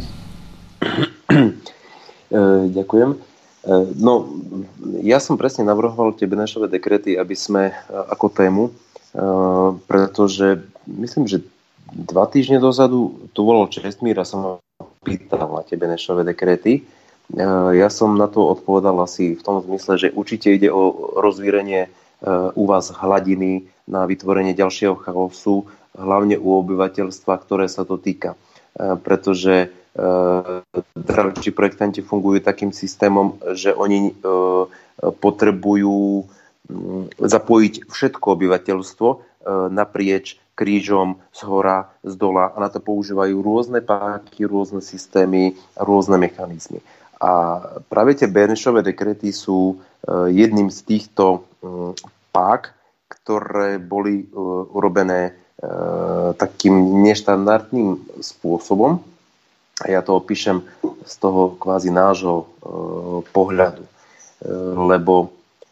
Ďakujem. No, ja som presne navrhoval tie Benešové dekrety, aby sme ako tému, pretože myslím, že 2 týždne dozadu tu volal Čestmír a som pýtal na tie Benešové dekrety. Ja som na to odpovedal asi v tom zmysle, že určite ide o rozvírenie u vás hladiny na vytvorenie ďalšieho chaosu, hlavne u obyvateľstva, ktoré sa to týka. Pretože dravčí projektanti fungujú takým systémom, že oni potrebujú zapojiť všetko obyvateľstvo naprieč krížom, z hora, z dola a na to používajú rôzne páky, rôzne systémy a rôzne mechanizmy. A práve tie Benešové dekrety sú jedným z týchto pák, ktoré boli urobené takým neštandardným spôsobom. A ja to opíšem z toho kvázi nášho pohľadu. Lebo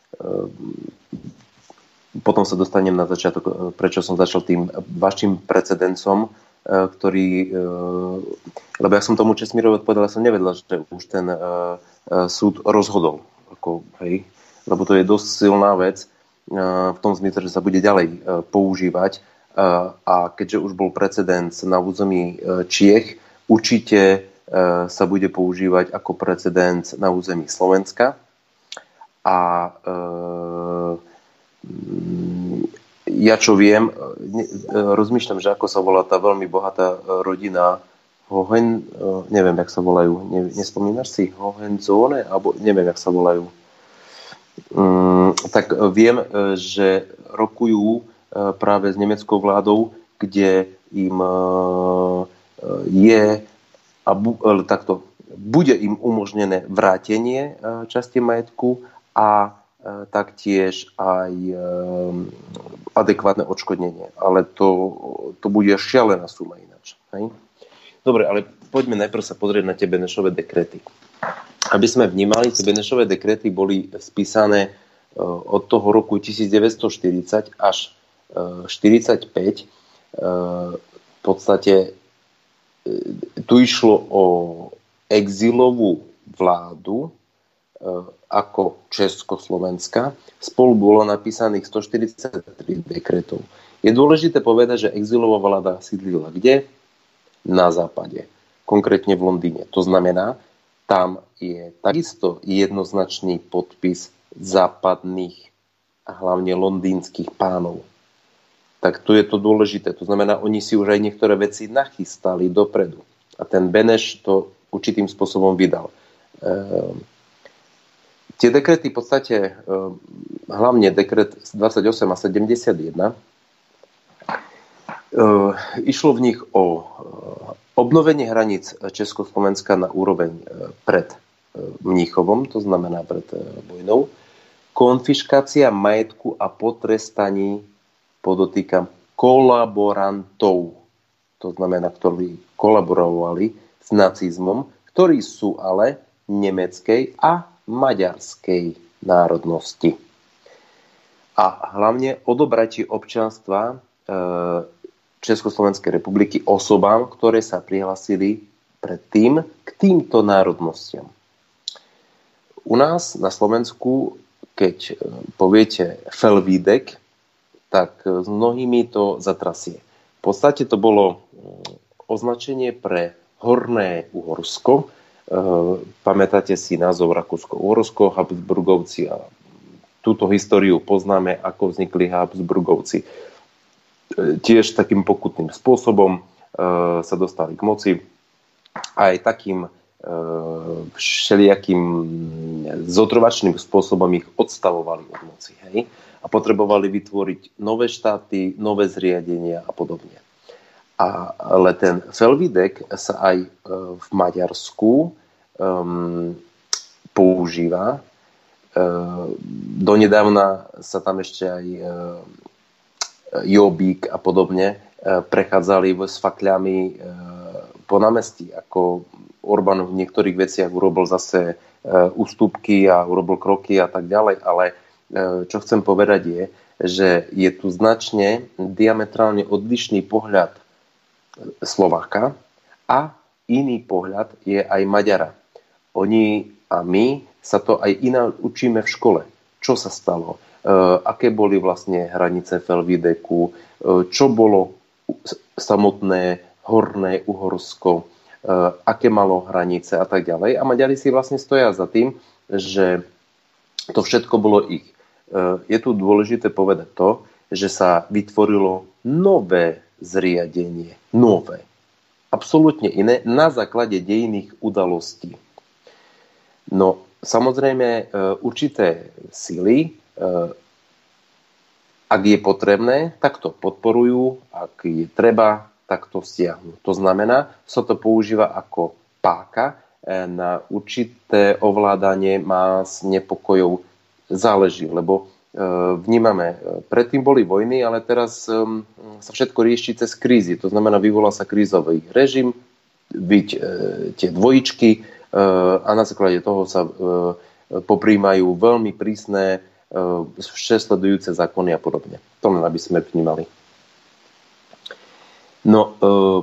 potom sa dostanem na začiatok, prečo som začal tým vašim precedencom, ktorý... Lebo ja som tomu Čestmírovi odpovedal, ja som nevedel, že už ten súd rozhodol. Hej? Lebo to je dosť silná vec v tom zmysle, že sa bude ďalej používať. A keďže už bol precedens na území Čiech, určite sa bude používať ako precedens na území Slovenska a Ja čo viem, rozmýšľam, že ako sa volá tá veľmi bohatá rodina neviem, jak sa volajú. Nespomínaš si? Hohenzone? Alebo neviem, jak sa volajú. Tak viem, že rokujú práve s nemeckou vládou, kde im bude im umožnené vrátenie časti majetku a taktiež aj adekvátne odškodnenie. Ale to bude šialená suma ináč. Hej? Dobre, ale poďme najprv sa pozrieť na tie Benešové dekrety. Aby sme vnímali, tie Benešové dekrety boli spísané od toho roku 1940 až 1945. V podstate tu išlo o exilovú vládu ako Československa. Spolu bolo napísaných 143 dekretov. Je dôležité povedať, že exilová vláda sídlila kde? Na západe. Konkrétne v Londýne. To znamená, tam je takisto jednoznačný podpis západných a hlavne londýnskych pánov. Tak tu je to dôležité. To znamená, oni si už aj niektoré veci nachystali dopredu. A ten Beneš to určitým spôsobom vydal. Tie dekrety v podstate, hlavne dekret 28 a 71, išlo v nich o obnovenie hraníc Československa na úroveň pred Mníchovom, to znamená pred vojnou, konfiškácia majetku a potrestaní, podotýkam, kolaborantov, to znamená, ktorí kolaborovali s nacizmom, ktorí sú ale nemeckej a maďarskej národnosti. A hlavne odobratie občianstva Československej republiky osobám, ktoré sa prihlásili predtým k týmto národnostiam. U nás na Slovensku, keď poviete Felvídek, tak s mnohými to zatrasie. V podstate to bolo označenie pre Horné Uhorsko. Pamätáte si názov Rakúsko-Uhorsko, Habsburgovci a túto históriu poznáme, ako vznikli Habsburgovci. Tiež takým pokutným spôsobom sa dostali k moci. Aj takým všelijakým zotrovačným spôsobom ich odstavovali od moci. Hej? A potrebovali vytvoriť nové štáty, nové zriadenia a podobne. Ale ten Felvídek sa aj v Maďarsku používa. Donedávna sa tam ešte aj Jobbik a podobne prechádzali s fakľami po námestí, ako Orbán v niektorých veciach urobil zase ústupky a urobil kroky a tak ďalej, ale čo chcem povedať je, že je tu značne diametrálne odlišný pohľad Slováka a iný pohľad je aj Maďara. Oni a my sa to aj iná učíme v škole. Čo sa stalo? Aké boli vlastne hranice Felvídeku, čo bolo samotné Horné Uhorsko, aké malo hranice a tak ďalej. A Maďari si vlastne stoja za tým, že to všetko bolo ich. Je tu dôležité povedať to, že sa vytvorilo nové zriadenie. Nové. Absolútne iné na základe dejinných udalostí. No, samozrejme, určité sily, ak je potrebné, tak to podporujú, ak je treba, tak to stiahnu. To znamená, sa to používa ako páka na určité ovládanie más, nepokojov. Záleží, lebo vnímame, predtým boli vojny, ale teraz sa všetko rieši cez krízy. To znamená, vyvolá sa krízový režim, byť tie dvojičky a na základe toho sa popríjmajú veľmi prísne všesledujúce zákony a podobne. To len aby sme vnímali. No,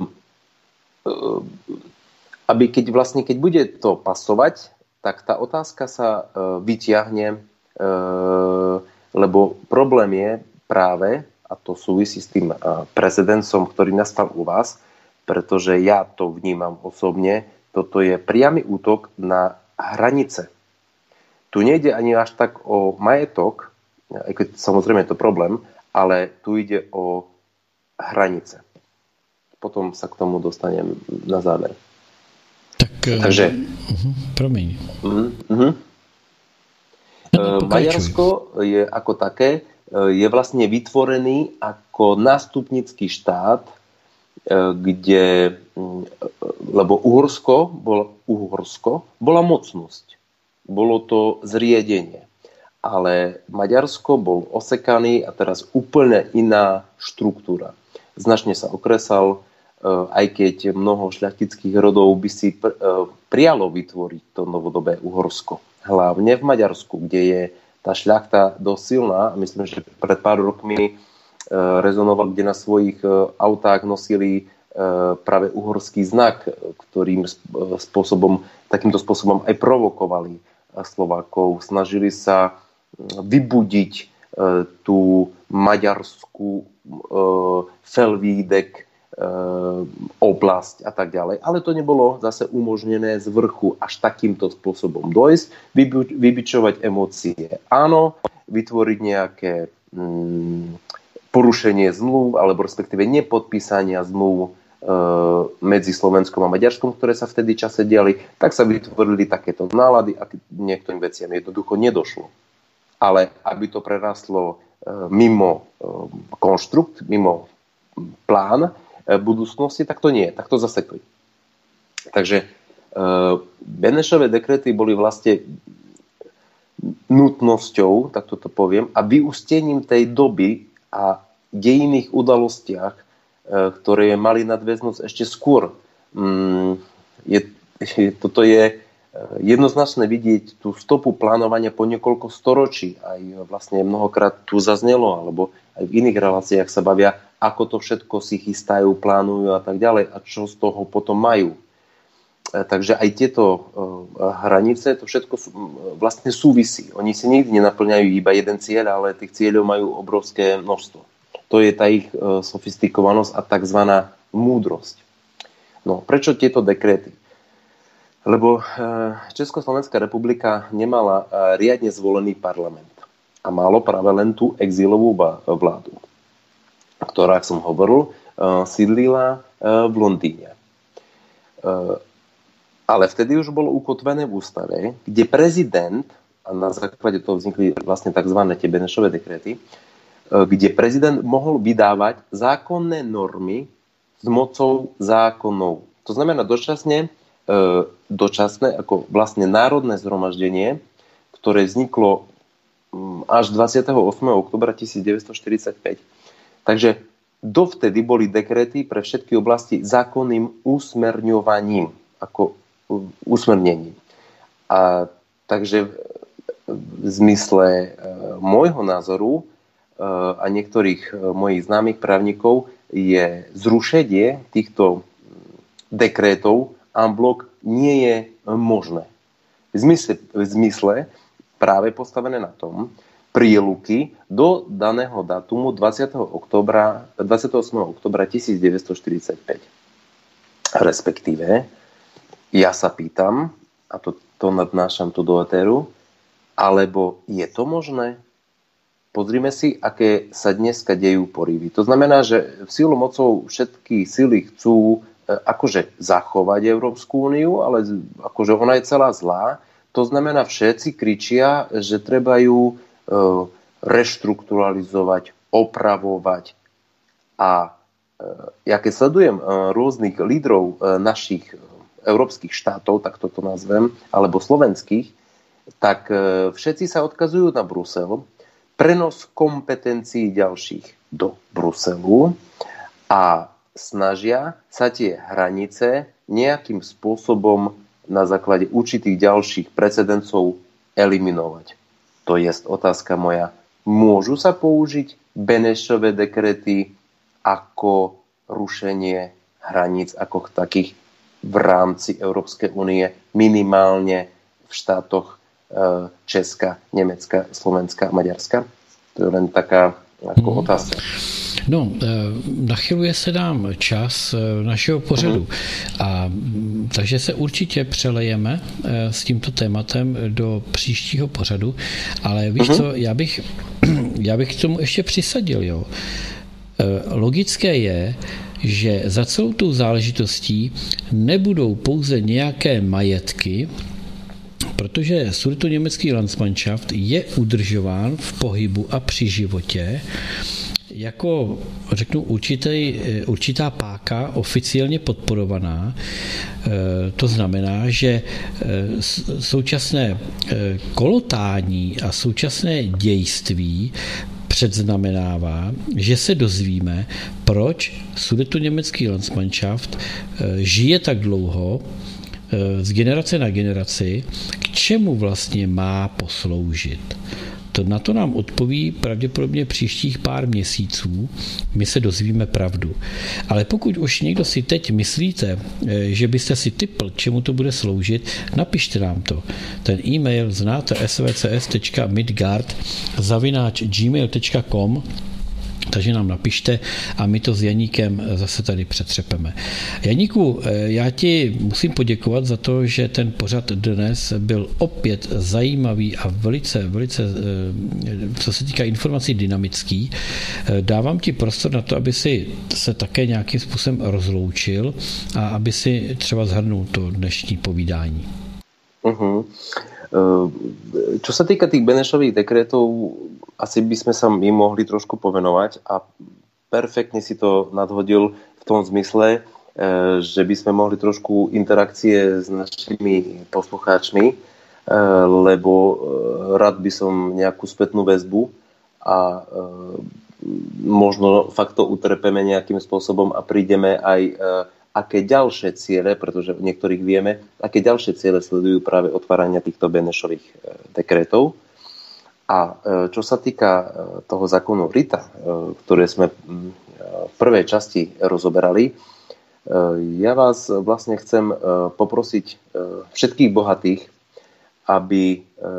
keď bude to pasovať, tak tá otázka sa vyťahne, lebo problém je práve, a to súvisí s tým precedensom, ktorý nastal u vás, pretože ja to vnímam osobne, toto je priamy útok na hranice. Tu nejde ani až tak o majetok, aj keď samozrejme je to problém, ale tu ide o hranice. Potom sa k tomu dostanem na záver. Takže promiň. Maďarsko je ako také, je vlastne vytvorený ako nástupnický štát, kde, lebo Uhorsko bola mocnosť. Bolo to zriedenie. Ale Maďarsko bol osekaný a teraz úplne iná štruktúra. Značne sa okresal, aj keď mnoho šľachtických rodov by si prijalo vytvoriť to novodobé Uhorsko. Hlavne v Maďarsku, kde je tá šľachta dosť silná. Myslím, že pred pár rokmi rezonoval, kde na svojich autách nosili práve uhorský znak, ktorým takýmto spôsobom aj provokovali Slovákov. Snažili sa vybudiť tú maďarskú Felvídek oblasť a tak ďalej. Ale to nebolo zase umožnené z vrchu až takýmto spôsobom dojsť, vybičovať emócie. Áno, vytvoriť nejaké porušenie zmluv, alebo respektíve nepodpísania zmluv medzi Slovenskom a Maďarskom, ktoré sa vtedy čase diali, tak sa vytvorili takéto nálady a k niektorým veciam jednoducho nedošlo. Ale aby to prerastlo mimo konštrukt, mimo plán budúcnosti, tak to nie, tak to zasekli. Takže Benešové dekrety boli vlastne nutnosťou, tak toto poviem, a vyústením tej doby a dejinných udalostiach, ktoré mali nadväznosť ešte skôr. Toto je jednoznačné vidieť tú stopu plánovania po niekoľko storočí. Aj vlastne mnohokrát tu zaznelo, alebo aj v iných reláciách sa bavia, ako to všetko si chystajú, plánujú a tak ďalej a čo z toho potom majú. Takže aj tieto hranice, to všetko vlastne súvisí. Oni si nikdy nenaplňajú iba jeden cieľ, ale tých cieľov majú obrovské množstvo. To je tá ich sofistikovanosť a takzvaná múdrosť. No, prečo tieto dekréty? Lebo Československá republika nemala riadne zvolený parlament a málo práve len tú exilovú vládu, ktorá, ako som hovoril, sídlila v Londýne. Ale vtedy už bolo ukotvené v ústave, kde prezident, a na základe toho vznikli vlastne tzv. Tie Benešové dekréty, kde prezident mohol vydávať zákonné normy s mocou zákonov. To znamená dočasné ako vlastne národné zhromaždenie, ktoré vzniklo až 28. októbra 1945. Takže dovtedy boli dekréty pre všetky oblasti zákonným usmerňovaním, ako usmernením. A takže v zmysle môjho názoru a niektorých mojich známych právnikov je zrušenie týchto dekrétov en bloc nie je možné. V zmysle práve postavené na tom príluky do daného dátumu 28. októbra 1945. Respektíve, ja sa pýtam, a to nadnášam tu do etéru, alebo je to možné? Pozrime si, aké sa dneska dejú porivy. To znamená, že v sílu mocou všetky síly chcú akože zachovať Európsku úniu, ale akože ona je celá zlá. To znamená, všetci kričia, že treba ju reštrukturalizovať, opravovať. A ja keď sledujem rôznych lídrov našich európskych štátov, tak toto nazvem, alebo slovenských, tak všetci sa odkazujú na Brusel, prenos kompetencií ďalších do Bruselu a snažia sa tie hranice nejakým spôsobom na základe určitých ďalších precedencov eliminovať. To je otázka moja. Môžu sa použiť Benešové dekrety ako rušenie hraníc ako takých v rámci Európskej únie, minimálne v štátoch Česka, Nemecka, Slovenska a Maďarska? To je len taká ako otázka. No, nachyluje se nám čas našeho pořadu, takže se určitě přelejeme s tímto tématem do příštího pořadu, ale víš co, já bych já bych k tomu ještě přisadil, jo. Logické je, že za celou tou záležitostí nebudou pouze nějaké majetky, protože sudetoněmecký Landsmannschaft je udržován v pohybu a při životě jako, řeknu, určitá páka oficiálně podporovaná. To znamená, že současné kolotání a současné dějství předznamenává, že se dozvíme, proč sudetoněmecký Landsmannschaft žije tak dlouho, z generace na generaci, k čemu vlastně má posloužit. Na to nám odpoví pravděpodobně příštích pár měsíců, my se dozvíme pravdu. Ale pokud už někdo si teď myslíte, že byste si tipl, čemu to bude sloužit, napište nám to. Ten e-mail znáte svcs.midgard@gmail.com, takže nám napište a my to s Janíkem zase tady přetřepeme. Janíku, já ti musím poděkovat za to, že ten pořad dnes byl opět zajímavý a velice, co se týká informací, dynamický. Dávám ti prostor na to, aby si se také nějakým způsobem rozloučil a aby si třeba zhrnul to dnešní povídání. Čo sa týka tých Benešových dekretov, asi by sme sa im mohli trošku povenovať a perfektne si to nadhodil v tom zmysle, že by sme mohli trošku interakcie s našimi poslucháčmi, lebo rád by som nejakú spätnú väzbu a možno fakt to utrpeme nejakým spôsobom a prídeme aj aké ďalšie ciele, pretože niektorých vieme, aké ďalšie ciele sledujú práve otvárania týchto Benešových dekretov. A čo sa týka toho zákonu Rita, ktoré sme v prvej časti rozoberali, ja vás vlastne chcem poprosiť všetkých bohatých, aby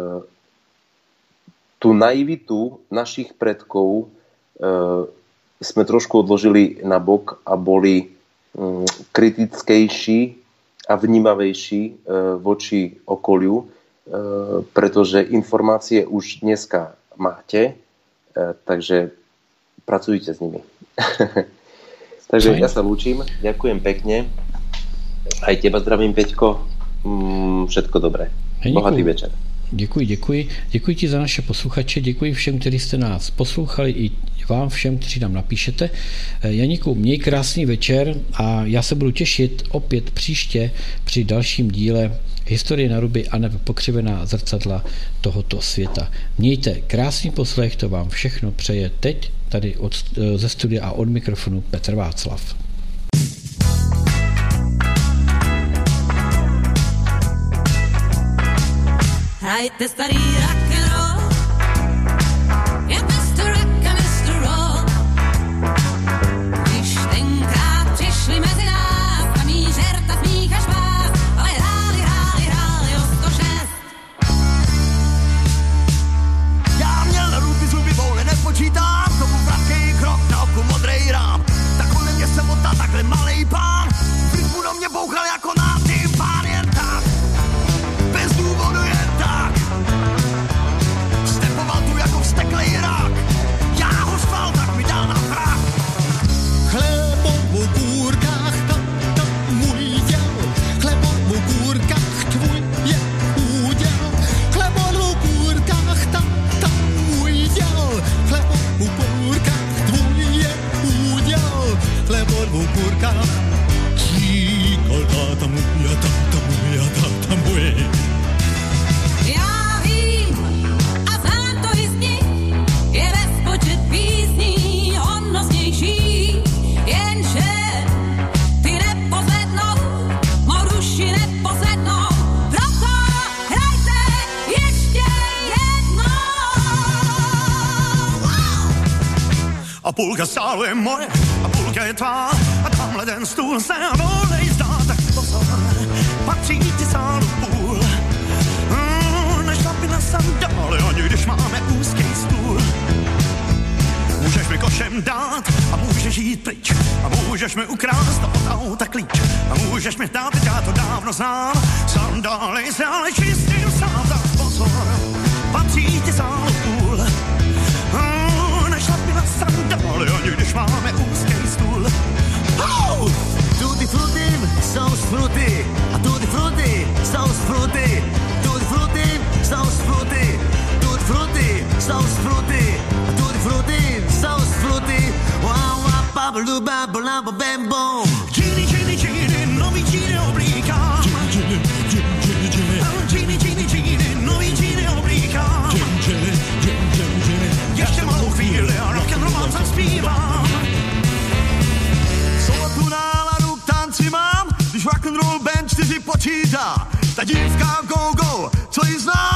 tú naivitu našich predkov sme trošku odložili na bok a boli kritickejší a vnímavejší voči okoliu, pretože informácie už dneska máte, takže pracujte s nimi. Takže ja sa lúčim, ďakujem pekne. Aj teba zdravím, Peťko. Všetko dobré. Bohatý večer. Děkuji ti za naše posluchače, děkuji všem, kteří jste nás poslouchali, i vám všem, kteří nám napíšete. Janíku, měj krásný večer a já se budu těšit opět příště při dalším díle Historie na ruby a nebo pokřivená zrcadla tohoto světa. Mějte krásný poslech, to vám všechno přeje teď tady ze studia a od mikrofonu Petr Václav. Hrajte starý rock'n'roll, je Mr. Rock a Mr. Roll. Když tenkrát přišli mezi nás a mířer ta smích až vás, ale hráli o 106. Já měl na ruby zuby boule, nepočítám, to byl vratkej krok, na oku modrej rám. Tak kolem mě se motal takhle malej pán, v rytmu do mě bouchal jako nátým pán, jen tak, bez důvodu jen tak. Stepoval tu jako vzteklej rák, já ho šval, tak mi dal na prach. Chlebom v górkach, to mój dział. Chlebom w górkach, twój je udział. Chlebom w górkach, to mój dział. Chlebom w górkach, twój je udział. Chlebom w górkach, cikol, tata moja, tata moja, tata moja. Já vím a znám to i z nich, je bezpočet písní hodnostnější, jenže ty nepozvednou, mou duši nepozvednou, proto hrajte ještě jednou. A půlka sálu je moje, a půlka je tvá, a tamhle ten stůl se volej zdá, tak pozor, patří ti sálu půl. Nešlapi na sandály, ani když máme úzký stůl. Můžeš mi košem dát a můžeš jít pryč, a můžeš mi ukrást od auta klíč, a můžeš mi dát, já to dávno znám, sandály se ale čistým sám, tak pozor, patří ti sálu půl. když máme úzký stůl. Oh! Tutti frutti, sauce frutti, a tutti frutti, sauce frutti, tutti frutti, sauce frutti, tutti frutti, sauce frutti, a tutti frutti, sauce frutti. Wow, wow, bablu, bablu, bam, boom. Gini, gini, gini, novi gini oblíkám. Gini, gini, gini, gini, gini, gini, novi gini oblíkám. Gini, gini, gini, gini, ještě malou chvíli a rock'n'roll vám zaspívám. Tu náladu k tanci mám, když rock'n'roll band 4 počítá. Ta dívka go, go, co ji zná,